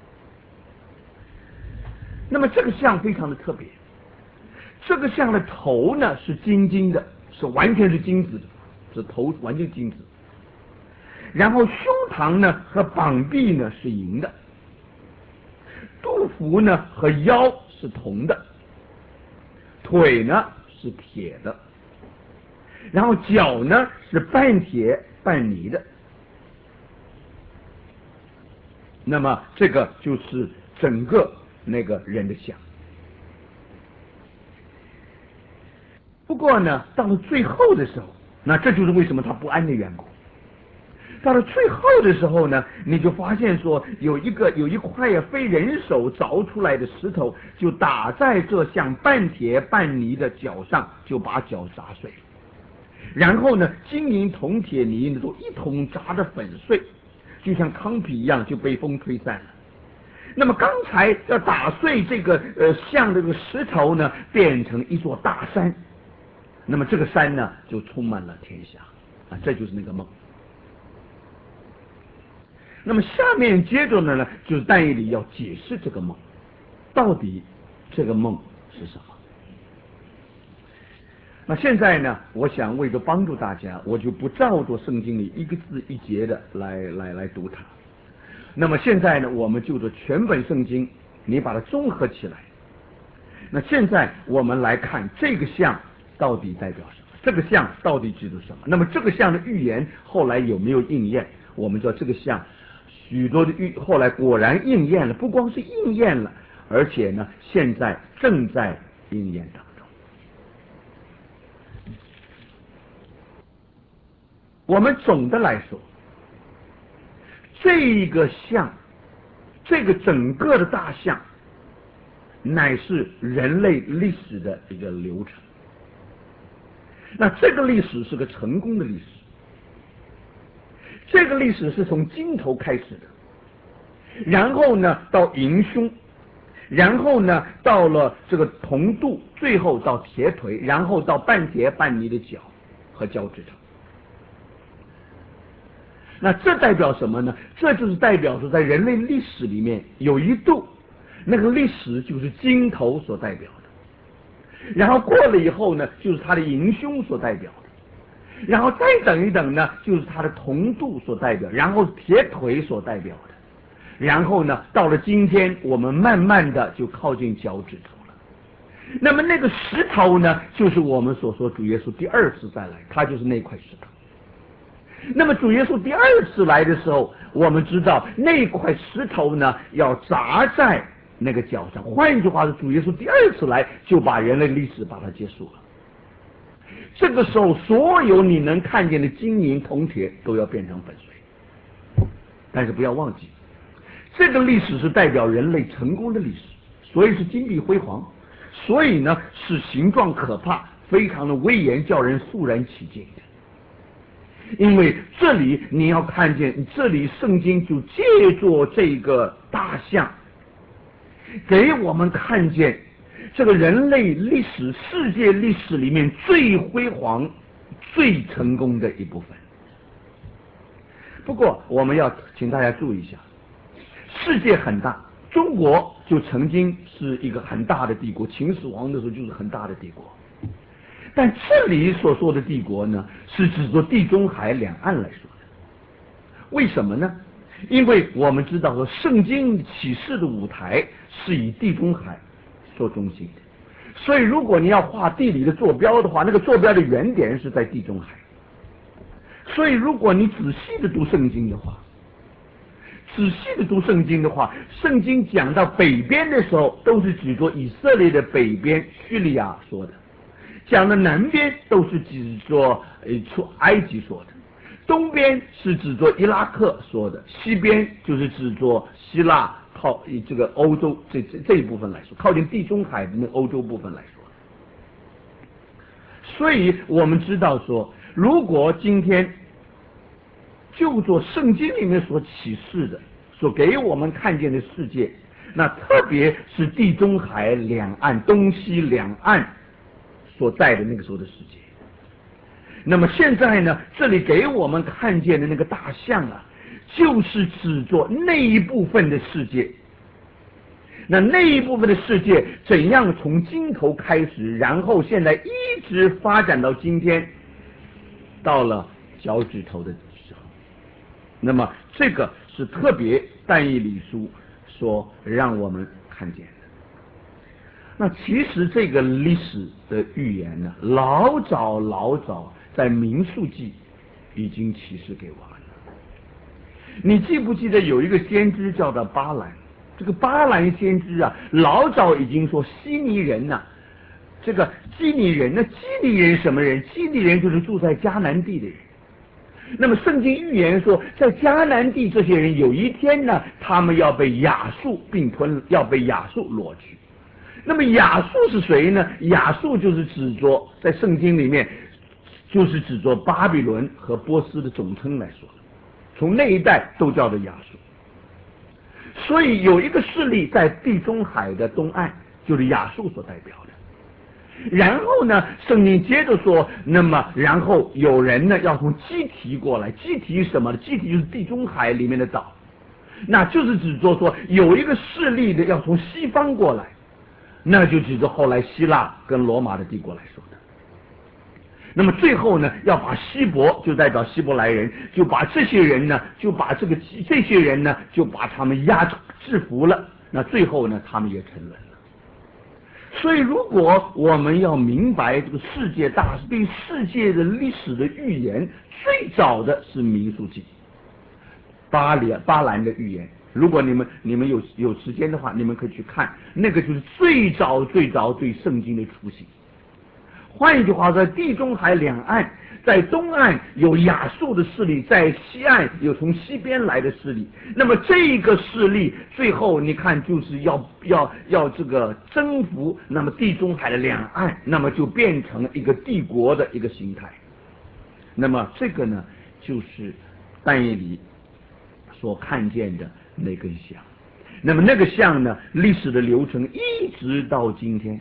Speaker 1: 那么这个象非常的特别，这个象的头呢是金的，是完全是金子的，这头完全金子。然后胸膛呢和膀臂呢是银的，肚腹呢和腰是铜的，腿呢是铁的，然后脚呢是半铁半泥的。那么这个就是整个那个人的像。不过呢，到了最后的时候，那这就是为什么他不安的缘故。到了最后的时候呢，你就发现说有一块非人手凿出来的石头，就打在这像半铁半泥的脚上，就把脚砸碎了。然后呢，金银铜铁泥都一同砸得粉碎，就像糠皮一样就被风吹散了。那么刚才要打碎这个像这个石头呢，变成一座大山。那么这个山呢，就充满了天下啊，这就是那个梦。那么下面接着呢，就是但以理要解释这个梦，到底这个梦是什么？ 那现在呢，我想为了帮助大家，我就不照着圣经里一个字一节的来读它。那么现在呢，我们就着全本圣经，你把它综合起来。那现在我们来看这个像到底代表什么？这个像到底指的什么？那么这个像的预言后来有没有应验？我们知道这个像许多的后来果然应验了，不光是应验了，而且呢，现在正在应验当中。我们总的来说，这个像，这个整个的大像，乃是人类历史的一个流程。那这个历史是个成功的历史，这个历史是从金头开始的，然后呢到迎胸，然后呢到了这个铜肚，最后到铁腿，然后到半铁半泥的脚和脚趾头。那这代表什么呢？这就是代表说在人类历史里面有一度，那个历史就是金头所代表的，然后过了以后呢，就是它的迎胸所代表的，然后再等一等呢，就是它的铜肚所代表，然后铁腿所代表的，然后呢，到了今天，我们慢慢的就靠近脚趾头了。那么那个石头呢，就是我们所说主耶稣第二次再来，它就是那块石头。那么主耶稣第二次来的时候，我们知道那块石头呢要砸在那个脚上，换句话说，主耶稣第二次来就把人类历史把它结束了。这个时候，所有你能看见的金银铜铁都要变成粉碎。但是不要忘记，这个历史是代表人类成功的历史，所以是金碧辉煌，所以呢是形状可怕，非常的威严，叫人肃然起敬的。因为这里你要看见，这里圣经就借着这个大象，给我们看见这个人类历史、世界历史里面最辉煌、最成功的一部分。不过我们要请大家注意一下，世界很大，中国就曾经是一个很大的帝国，秦始皇的时候就是很大的帝国。但这里所说的帝国呢，是指着地中海两岸来说的。为什么呢？因为我们知道说，圣经启示的舞台是以地中海做中心的，所以如果你要画地理的坐标的话，那个坐标的原点是在地中海。所以如果你仔细的读圣经的话，圣经讲到北边的时候，都是指着以色列的北边叙利亚说的。讲的南边都是指着出埃及说的，东边是指着伊拉克说的，西边就是指着希腊靠这个欧洲这一部分来说，靠近地中海的那欧洲部分来说。所以我们知道说，如果今天就做圣经里面所启示的，所给我们看见的世界，那特别是地中海两岸东西两岸所在的那个时候的世界。那么现在呢，这里给我们看见的那个大象啊，就是指着那一部分的世界。那一部分的世界怎样从金头开始，然后现在一直发展到今天，到了脚趾头的时候。那么这个是特别但以理书所让我们看见的。那其实这个历史的预言呢，老早在民数记已经启示给我们了。你记不记得有一个先知叫做巴兰？这个巴兰先知啊，老早已经说希尼人呐，这个基尼人，那基尼人什么人？基尼人就是住在迦南地的人。那么圣经预言说，在迦南地这些人有一天呢，他们要被亚述并吞，要被亚述掳去。那么亚述是谁呢？亚述就是指着在圣经里面，就是指着巴比伦和波斯的总称来说的，从那一代都叫做亚述。所以有一个势力在地中海的东岸，就是亚述所代表的。然后呢，圣经接着说，那么然后有人呢要从基提过来，基提是什么？基提就是地中海里面的岛，那就是指着说有一个势力的要从西方过来，那就指着后来希腊跟罗马的帝国来说的。 那么最后呢，要把希伯，就代表希伯来人，就把这些人呢，就把这些人呢，就把他们制服了。那最后呢，他们也沉沦了。所以，如果我们要明白这个世界大事，对世界的历史的预言，最早的是民数记，巴兰的预言。如果你们有时间的话，你们可以去看，那个就是最早对圣经的雏形。换一句话说，在地中海两岸，在东岸有亚述的势力，在西岸有从西边来的势力。那么这个势力最后你看就是要这个征服那么地中海的两岸，那么就变成了一个帝国的一个形态。那么这个呢，就是但以理所看见的那根像。那么那个像呢，历史的流程一直到今天，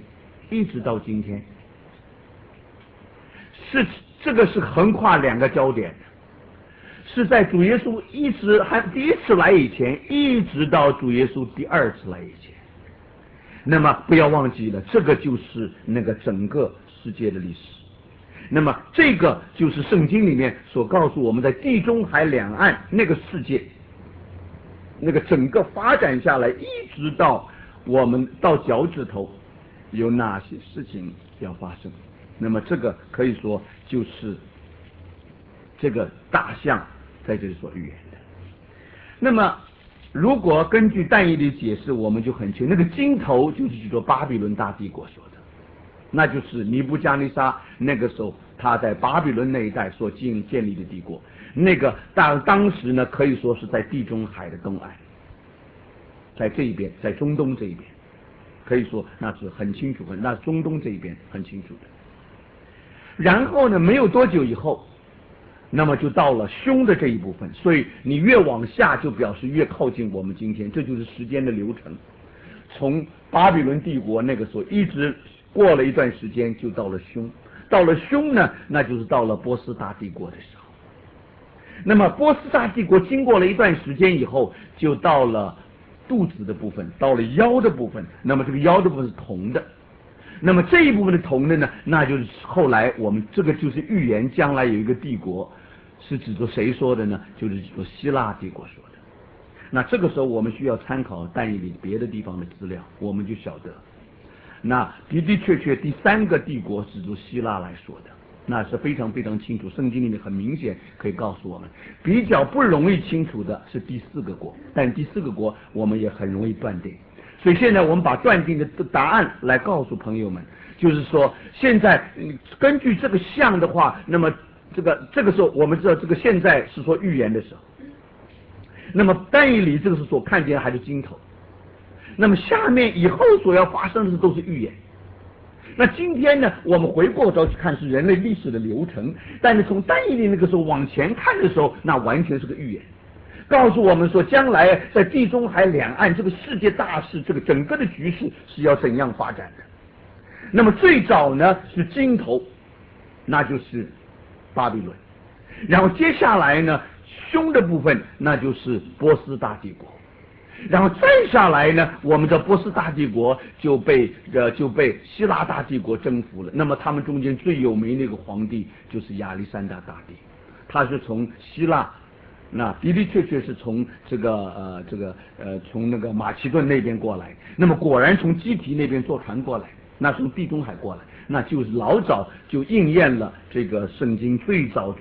Speaker 1: 是这个是横跨两个焦点的，是在主耶稣还第一次来以前，一直到主耶稣第二次来以前。那么不要忘记了，这个就是那个整个世界的历史。那么这个就是圣经里面所告诉我们，在地中海两岸那个世界，那个整个发展下来，一直到我们到脚趾头，有哪些事情要发生。那么这个可以说就是这个大象在这里所预言的。那么如果根据但以理解释，我们就很清楚，那个金头就是指说巴比伦大帝国说的，那就是尼布加尼撒那个时候他在巴比伦那一带所建立的帝国。那个当时呢，可以说是在地中海的东岸，在这一边，在中东这一边，可以说那是很清楚的，那中东这一边很清楚的。然后呢，没有多久以后，那么就到了凶的这一部分，所以你越往下就表示越靠近我们今天，这就是时间的流程。从巴比伦帝国那个时候一直过了一段时间，就到了凶，到了凶呢，那就是到了波斯大帝国的时候。那么波斯大帝国经过了一段时间以后，就到了肚子的部分，到了腰的部分，那么这个腰的部分是铜的。那么这一部分的铜的呢，那就是后来我们这个就是预言将来有一个帝国，是指着谁说的呢？就是指着希腊帝国说的。那这个时候我们需要参考但以理别的地方的资料，我们就晓得，那的确第三个帝国是指希腊来说的，那是非常非常清楚，圣经里面很明显可以告诉我们。比较不容易清楚的是第四个国，但第四个国我们也很容易断定。所以现在我们把断定的答案来告诉朋友们，就是说现在根据这个像的话，那么这个时候我们知道这个现在是说预言的时候，那么但以理这个是所看见还是经头，那么下面以后所要发生的都是预言。那今天呢，我们回过头去看是人类历史的流程，但是从但以理那个时候往前看的时候，那完全是个预言，告诉我们说将来在地中海两岸这个世界大事，这个整个的局势是要怎样发展的。那么最早呢是金头，那就是巴比伦，然后接下来呢凶的部分那就是波斯大帝国，然后再下来呢，我们的波斯大帝国就被希腊大帝国征服了。那么他们中间最有名的一个皇帝就是亚历山大大帝，他是从希腊，那的确是从从那个马其顿那边过来。那么果然从基提那边坐船过来，那从地中海过来，那就是老早就应验了这个圣经最早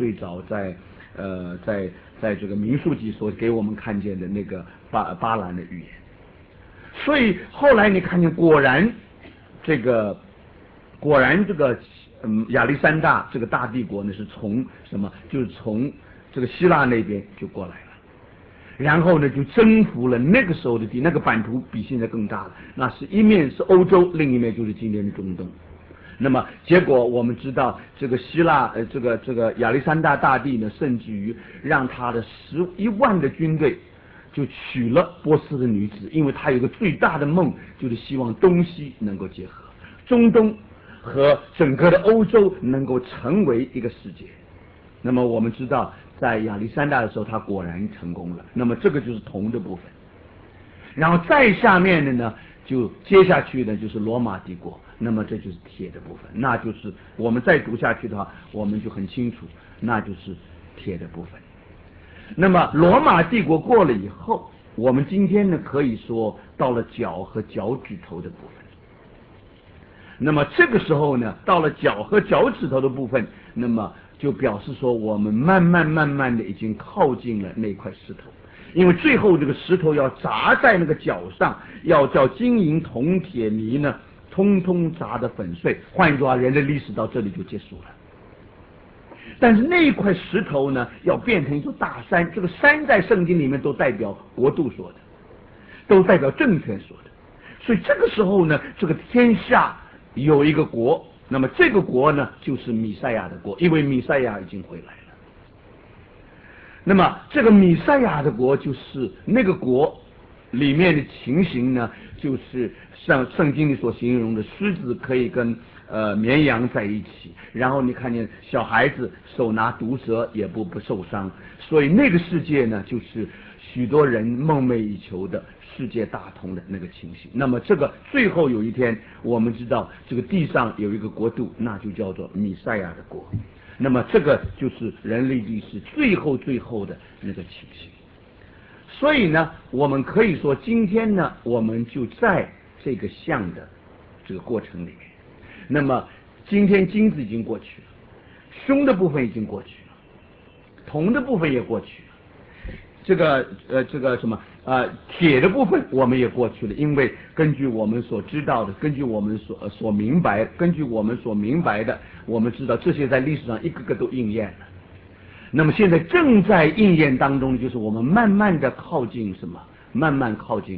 Speaker 1: 在这个民数记所给我们看见的那个巴兰的预言。所以后来你看见果然这个亚历山大这个大帝国呢是从什么？就是从这个希腊那边就过来了，然后呢就征服了那个时候的那个版图比现在更大了，那是一面是欧洲，另一面就是今天的中东。那么结果我们知道，这个希腊这个亚历山大大帝呢，甚至于让他的11万的军队就娶了波斯的女子，因为他有个最大的梦，就是希望东西能够结合，中东和整个的欧洲能够成为一个世界。那么我们知道，在亚历山大的时候，他果然成功了。那么这个就是铜的部分，然后再下面的呢，就接下去的就是罗马帝国。 那么这就是铁的部分，那就是我们再读下去的话，我们就很清楚，那就是铁的部分。那么罗马帝国过了以后，我们今天呢可以说到了脚和脚趾头的部分。那么这个时候呢，到了脚和脚趾头的部分，那么就表示说我们慢慢的已经靠近了那块石头，因为最后这个石头要砸在那个脚上，要叫金银铜铁泥呢通通砸得粉碎。换句话，人的历史到这里就结束了。但是那一块石头呢，要变成一座大山，这个山在圣经里面都代表国度说的，都代表政权说的。所以这个时候呢，这个天下有一个国，那么这个国呢，就是弥赛亚的国，因为弥赛亚已经回来了。那么这个弥赛亚的国就是那个国里面的情形呢，就是像圣经里所形容的，狮子可以跟绵羊在一起，然后你看见小孩子手拿毒蛇也不受伤，所以那个世界呢，就是许多人梦寐以求的世界大同的那个情形。那么这个最后有一天，我们知道这个地上有一个国度，那就叫做弥赛亚的国。那么这个就是人类历史最后的那个情形。所以呢，我们可以说今天呢，我们就在这个像的这个过程里面。那么今天金子已经过去了，胸的部分已经过去了，铜的部分也过去了，这个什么铁的部分我们也过去了，因为根据我们所知道的，根据我们所明白的，我们知道这些在历史上一个个都应验了。那么现在正在应验当中，就是我们慢慢的靠近什么？慢慢靠近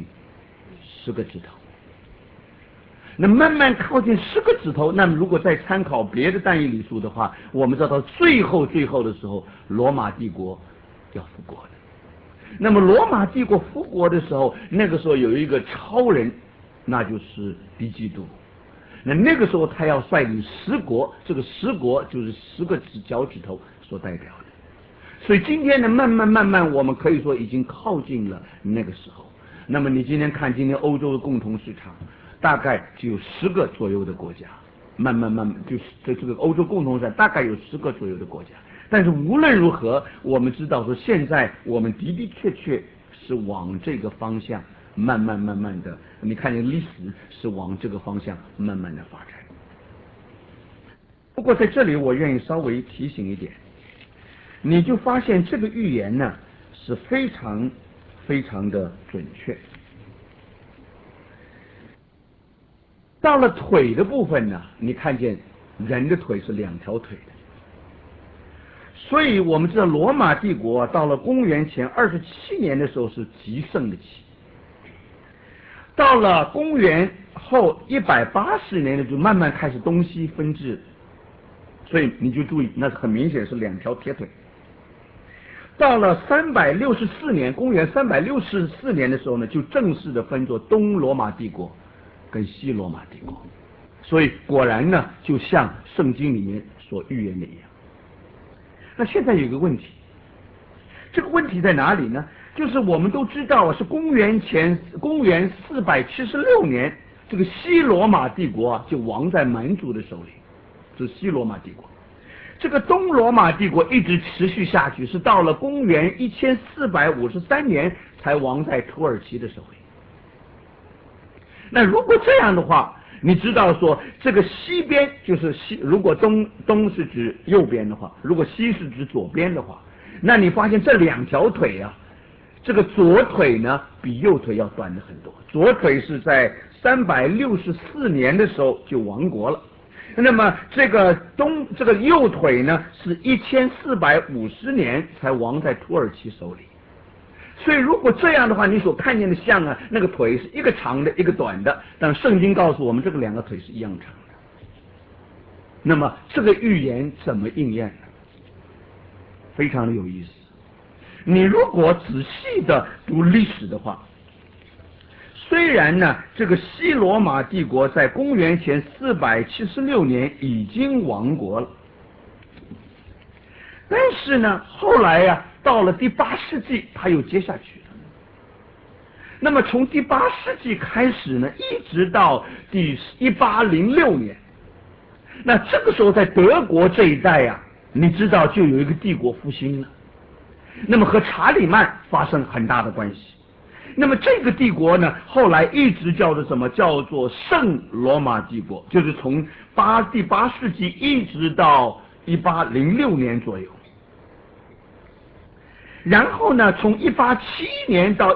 Speaker 1: 10个指头。那慢慢靠近10个指头，那么如果再参考别的但以理书的话，我们知道到最后的时候，罗马帝国要复国的。那么罗马帝国复国的时候，那个时候有一个超人，那就是敌基督。那个时候他要率领10国，这个10国就是10个脚趾头所代表的。所以今天呢，慢慢，我们可以说已经靠近了那个时候。那么你今天看今天欧洲的共同市场，大概就有10个左右的国家，慢慢，就是这个欧洲共同市场大概有10个左右的国家。但是无论如何，我们知道说现在我们的确是往这个方向慢慢的，你看见历史是往这个方向慢慢的发展。不过在这里我愿意稍微提醒一点，你就发现这个预言呢是非常的准确。到了腿的部分呢，你看见人的腿是2条腿的，所以我们知道罗马帝国到了公元前27年的时候是极盛的期，到了公元后180年呢就慢慢开始东西分治，所以你就注意，那很明显是2条铁腿。到了364年，公元364年的时候呢，就正式的分作东罗马帝国跟西罗马帝国。所以果然呢，就像圣经里面所预言的一样。那现在有一个问题，这个问题在哪里呢？就是我们都知道是公元476年，这个西罗马帝国就亡在蛮族的手里，这是西罗马帝国。这个东罗马帝国一直持续下去，是到了公元1453年才亡在土耳其的手里。那如果这样的话，你知道说这个西边就是西，如果东是指右边的话，如果西是指左边的话，那你发现这2条腿啊，这个左腿呢比右腿要短的很多。左腿是在364年的时候就亡国了。那么这个右腿呢是1450年才亡在土耳其手里。所以如果这样的话，你所看见的像啊，那个腿是一个长的一个短的，但圣经告诉我们这个2个腿是一样长的。那么这个预言怎么应验呢？非常的有意思。你如果仔细的读历史的话，虽然呢这个西罗马帝国在公元前476年已经亡国了，但是呢后来呀到了第8世纪它又接下去了。 那么从第8世纪开始呢，一直到第1806年，那这个时候在德国这一带啊，你知道就有一个帝国复兴了，那么和查理曼发生很大的关系。那么这个帝国呢，后来一直叫做什么？叫做圣罗马帝国，就是从第8世纪一直到1806年左右。然后呢，从1871年到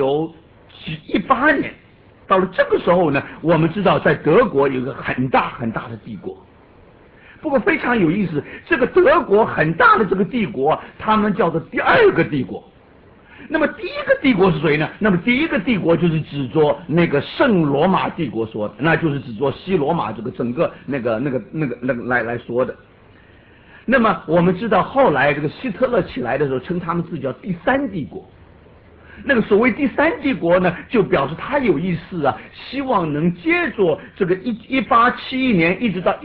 Speaker 1: 1918年，到了这个时候呢，我们知道在德国有一个很大很大的帝国。不过非常有意思，这个德国很大的这个帝国，他们叫做第2个帝国。那么第1个帝国是谁呢？那么第1个帝国就是指着那个圣罗马帝国说的，那就是指着西罗马这个整个那个来说的。那么我们知道后来这个希特勒起来的时候，称他们自己叫第3帝国。那个所谓第3帝国呢，就表示他有意思啊，希望能接着这个1871年一直到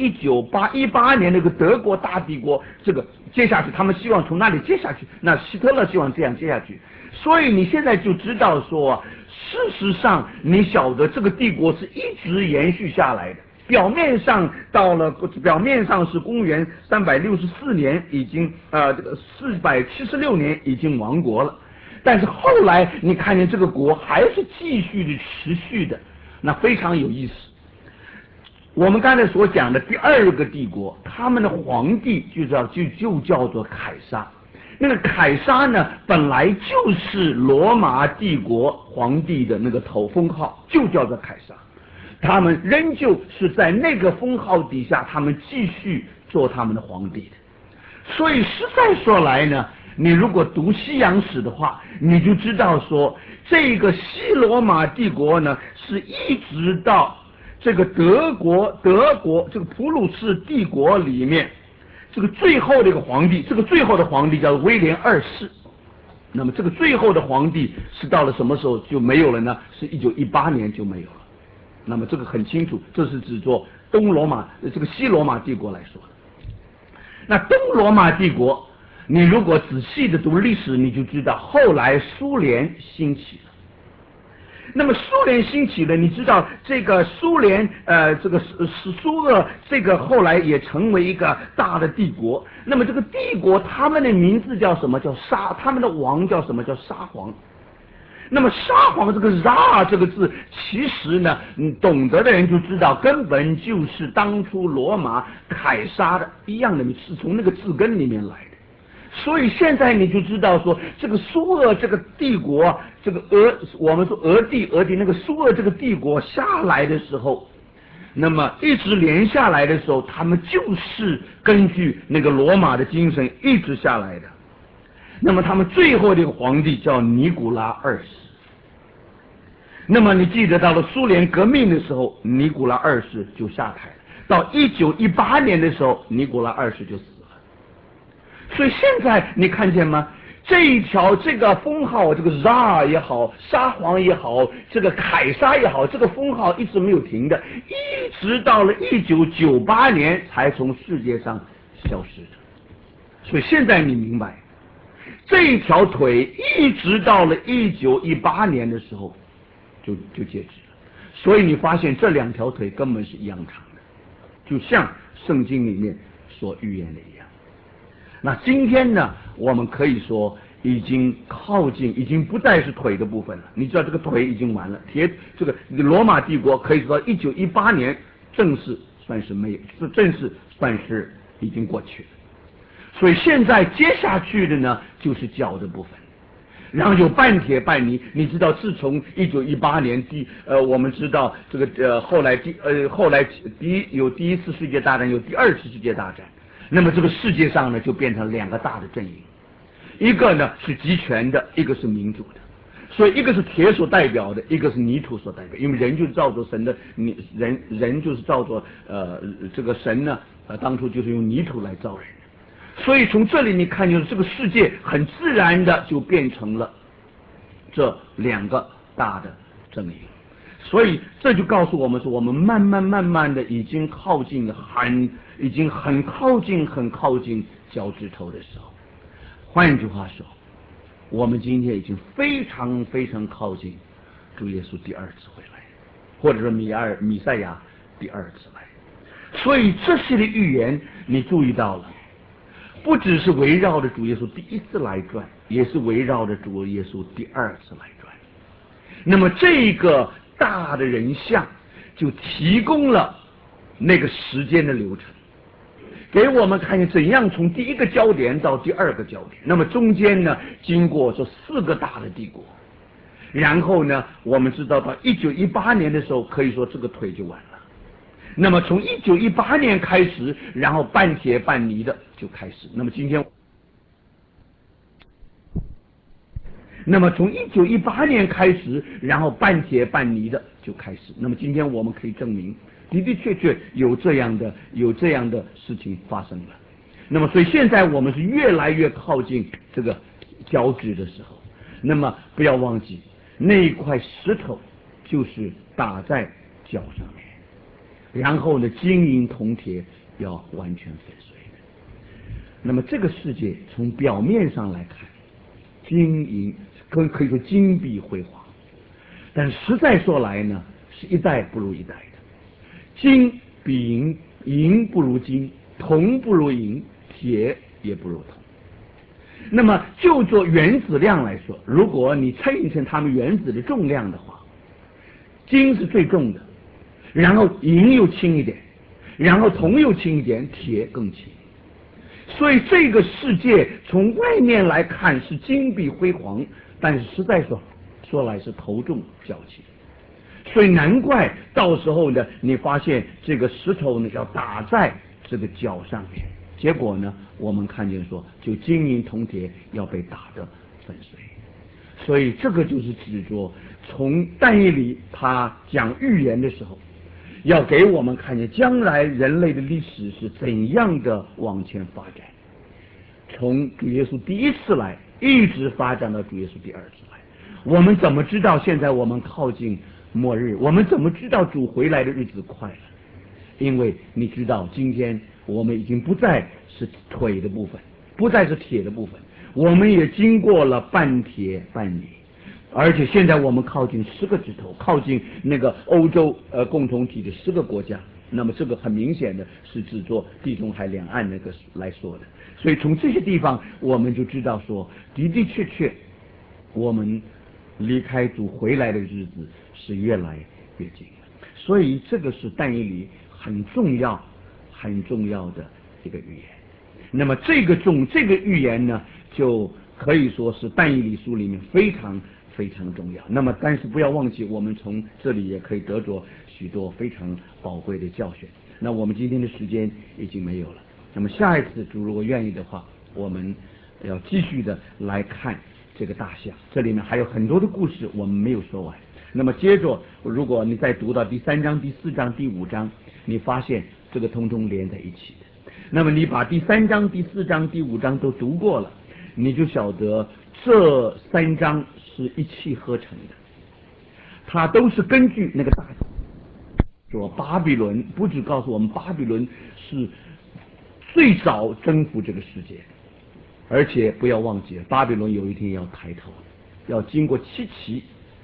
Speaker 1: 18年那个德国大帝国这个接下去，他们希望从那里接下去，那希特勒希望这样接下去。所以你现在就知道说，事实上你晓得这个帝国是一直延续下来的。表面上是公元364年已经这个476年已经亡国了，但是后来你看见这个国还是继续的持续的，那非常有意思。我们刚才所讲的第2个帝国，他们的皇帝就叫做凯撒。那个凯撒呢，本来就是罗马帝国皇帝的那个封号，就叫做凯撒。他们仍旧是在那个封号底下，他们继续做他们的皇帝的。所以实在说来呢，你如果读西洋史的话，你就知道说，这个西罗马帝国呢，是一直到这个德国这个普鲁士帝国里面，这个最后的一个皇帝，这个最后的皇帝叫威廉2世。那么这个最后的皇帝是到了什么时候就没有了呢？是1918年就没有了。那么这个很清楚，这是指着这个西罗马帝国来说的。那东罗马帝国，你如果仔细的读历史，你就知道后来苏联兴起了。那么苏联兴起了，你知道这个苏联这个苏俄这个后来也成为一个大的帝国。那么这个帝国他们的名字叫什么？叫他们的王叫什么？叫沙皇。那么沙皇这个 Tsar 这个字，其实呢，懂得的人就知道，根本就是当初罗马凯撒的一样的，是从那个字根里面来的。所以现在你就知道说，这个苏俄这个帝国，这个我们说俄帝那个苏俄这个帝国下来的时候，那么一直连下来的时候，他们就是根据那个罗马的精神一直下来的。那么他们最后的一个皇帝叫尼古拉2世。那么你记得到了苏联革命的时候，尼古拉2世就下台了。到1918年的时候，尼古拉2世就死了。所以现在你看见吗？这个封号，这个 Tsar 也好，沙皇也好，这个凯撒也好，这个封号一直没有停的，一直到了1998年才从世界上消失的。所以现在你明白，这一条腿一直到了1918年的时候就截止了。所以你发现这2条腿根本是一样长的，就像圣经里面所预言的一样。那今天呢，我们可以说已经靠近，已经不再是腿的部分了。你知道这个腿已经完了，这个罗马帝国可以说到1918年正式算是已经过去了。所以现在接下去的呢，就是脚的部分，然后有半铁半泥。你知道，自从1918年我们知道这个后来第一次世界大战，有第2次世界大战。那么这个世界上呢，就变成2个大的阵营，一个呢是集权的，一个是民主的。所以一个是铁所代表的，一个是泥土所代表。因为人就是照着神的，人就是照着这个神呢，当初就是用泥土来造人。所以从这里你看见这个世界很自然的就变成了这2个大的阵营。所以这就告诉我们说，我们慢慢的已经靠近了，已经很靠近脚趾头的时候。换一句话说，我们今天已经非常靠近主耶稣第二次回来，或者说弥赛亚第二次来。所以这些的预言你注意到了，不只是围绕着主耶稣第一次来转，也是围绕着主耶稣第二次来转。那么这个大的人像就提供了那个时间的流程，给我们看见怎样从第一个焦点到第二个焦点。那么中间呢，经过这4个大的帝国，然后呢，我们知道到1918年的时候，可以说这个腿就完了。那么从1918年开始，然后半铁半泥的就开始。那么从1918年开始，然后半铁半泥的就开始。那么今天我们可以证明，的的确确有这样的事情发生了。那么所以现在我们是越来越靠近这个交织的时候。那么不要忘记，那一块石头就是打在脚上面，然后呢，金银铜铁要完全粉碎的。那么这个世界从表面上来看，金银可以说金碧辉煌，但实在说来呢，是一代不如一代的。金比银，银不如金，铜不如银，铁也不如铜。那么就做原子量来说，如果你称一称它们原子的重量的话，金是最重的，然后银又轻一点，然后铜又轻一点，铁更轻。所以这个世界从外面来看是金碧辉煌，但是实在说来是头重脚轻。所以难怪到时候呢，你发现这个石头呢要打在这个脚上面，结果呢，我们看见说，就金银铜铁要被打得粉碎。所以这个就是指着从但以理他讲预言的时候，要给我们看见将来人类的历史是怎样的往前发展，从主耶稣第一次来一直发展到主耶稣第二次来。我们怎么知道现在我们靠近末日？我们怎么知道主回来的日子快了？因为你知道今天我们已经不再是腿的部分，不再是铁的部分，我们也经过了半铁半泥，而且现在我们靠近10个指头，靠近那个欧洲共同体的10个国家。那么这个很明显的是指着地中海两岸那个来说的。所以从这些地方我们就知道说，的的确确我们离开主回来的日子是越来越近了。所以这个是但以理很重要的一个预言。那么这个预言呢，就可以说是但以理书里面非常非常重要。那么但是不要忘记，我们从这里也可以得着许多非常宝贵的教训。那我们今天的时间已经没有了，那么下一次主如果愿意的话，我们要继续的来看这个大象，这里面还有很多的故事我们没有说完。那么接着如果你再读到第3章、第4章、第5章，你发现这个通通连在一起的。那么你把第3章、第4章、第5章都读过了，你就晓得这3章是一气呵成的，它都是根据那个大说巴比伦，不只告诉我们巴比伦是最早征服这个世界，而且不要忘记巴比伦有一天要抬头，要经过7期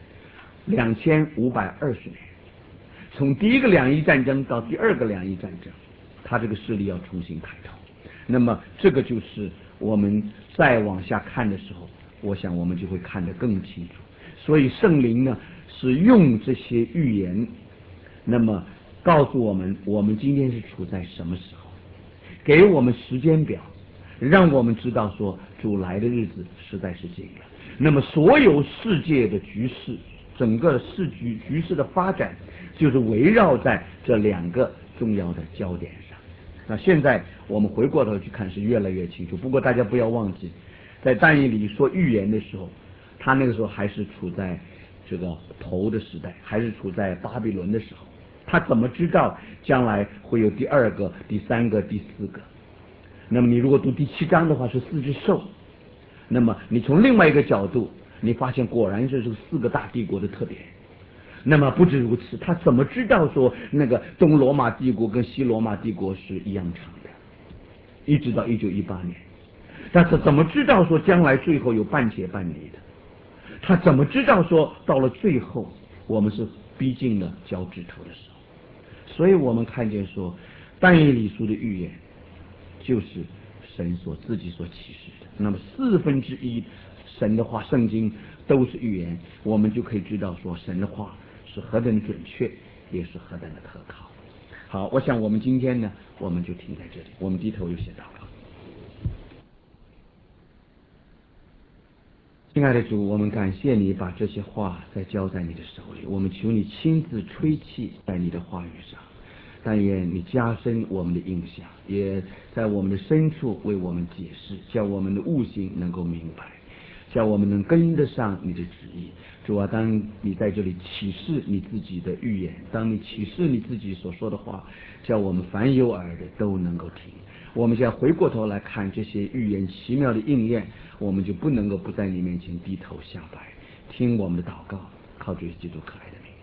Speaker 1: 2520年，从第一个两伊战争到第二个两伊战争，他这个势力要重新抬头。那么这个就是我们再往下看的时候，我想我们就会看得更清楚。所以圣灵呢是用这些预言，那么告诉我们我们今天是处在什么时候，给我们时间表，让我们知道说主来的日子实在是近了。那么所有世界的局势，整个局势的发展，就是围绕在这2个重要的焦点上。那现在我们回过头去看是越来越清楚。不过大家不要忘记，在但以理说预言的时候，他那个时候还是处在这个头的时代，还是处在巴比伦的时候。他怎么知道将来会有第2个、第3个、第4个？那么你如果读第7章的话是4只兽，那么你从另外一个角度，你发现果然是这个4个大帝国的特点。那么不止如此，他怎么知道说那个东罗马帝国跟西罗马帝国是一样长的，一直到1918年？他怎么知道说将来最后有半铁半泥的？他怎么知道说到了最后我们是逼近了脚趾头的时候。所以我们看见说，但以理书的预言就是神自己所启示的。那么1/4神的话，圣经都是预言，我们就可以知道说神的话是何等的准确，也是何等的可靠。好，我想我们今天呢，我们就停在这里，我们低头有些祷告。亲爱的主，我们感谢你把这些话再交在你的手里，我们求你亲自吹气在你的话语上，但愿你加深我们的印象，也在我们的深处为我们解释，叫我们的悟性能够明白，叫我们能跟得上你的旨意。主啊，当你在这里启示你自己的预言，当你启示你自己所说的话，叫我们凡有耳的都能够听。我们现在回过头来看这些预言奇妙的应验，我们就不能够不在你面前低头下拜，听我们的祷告，靠主耶稣基督可爱的名。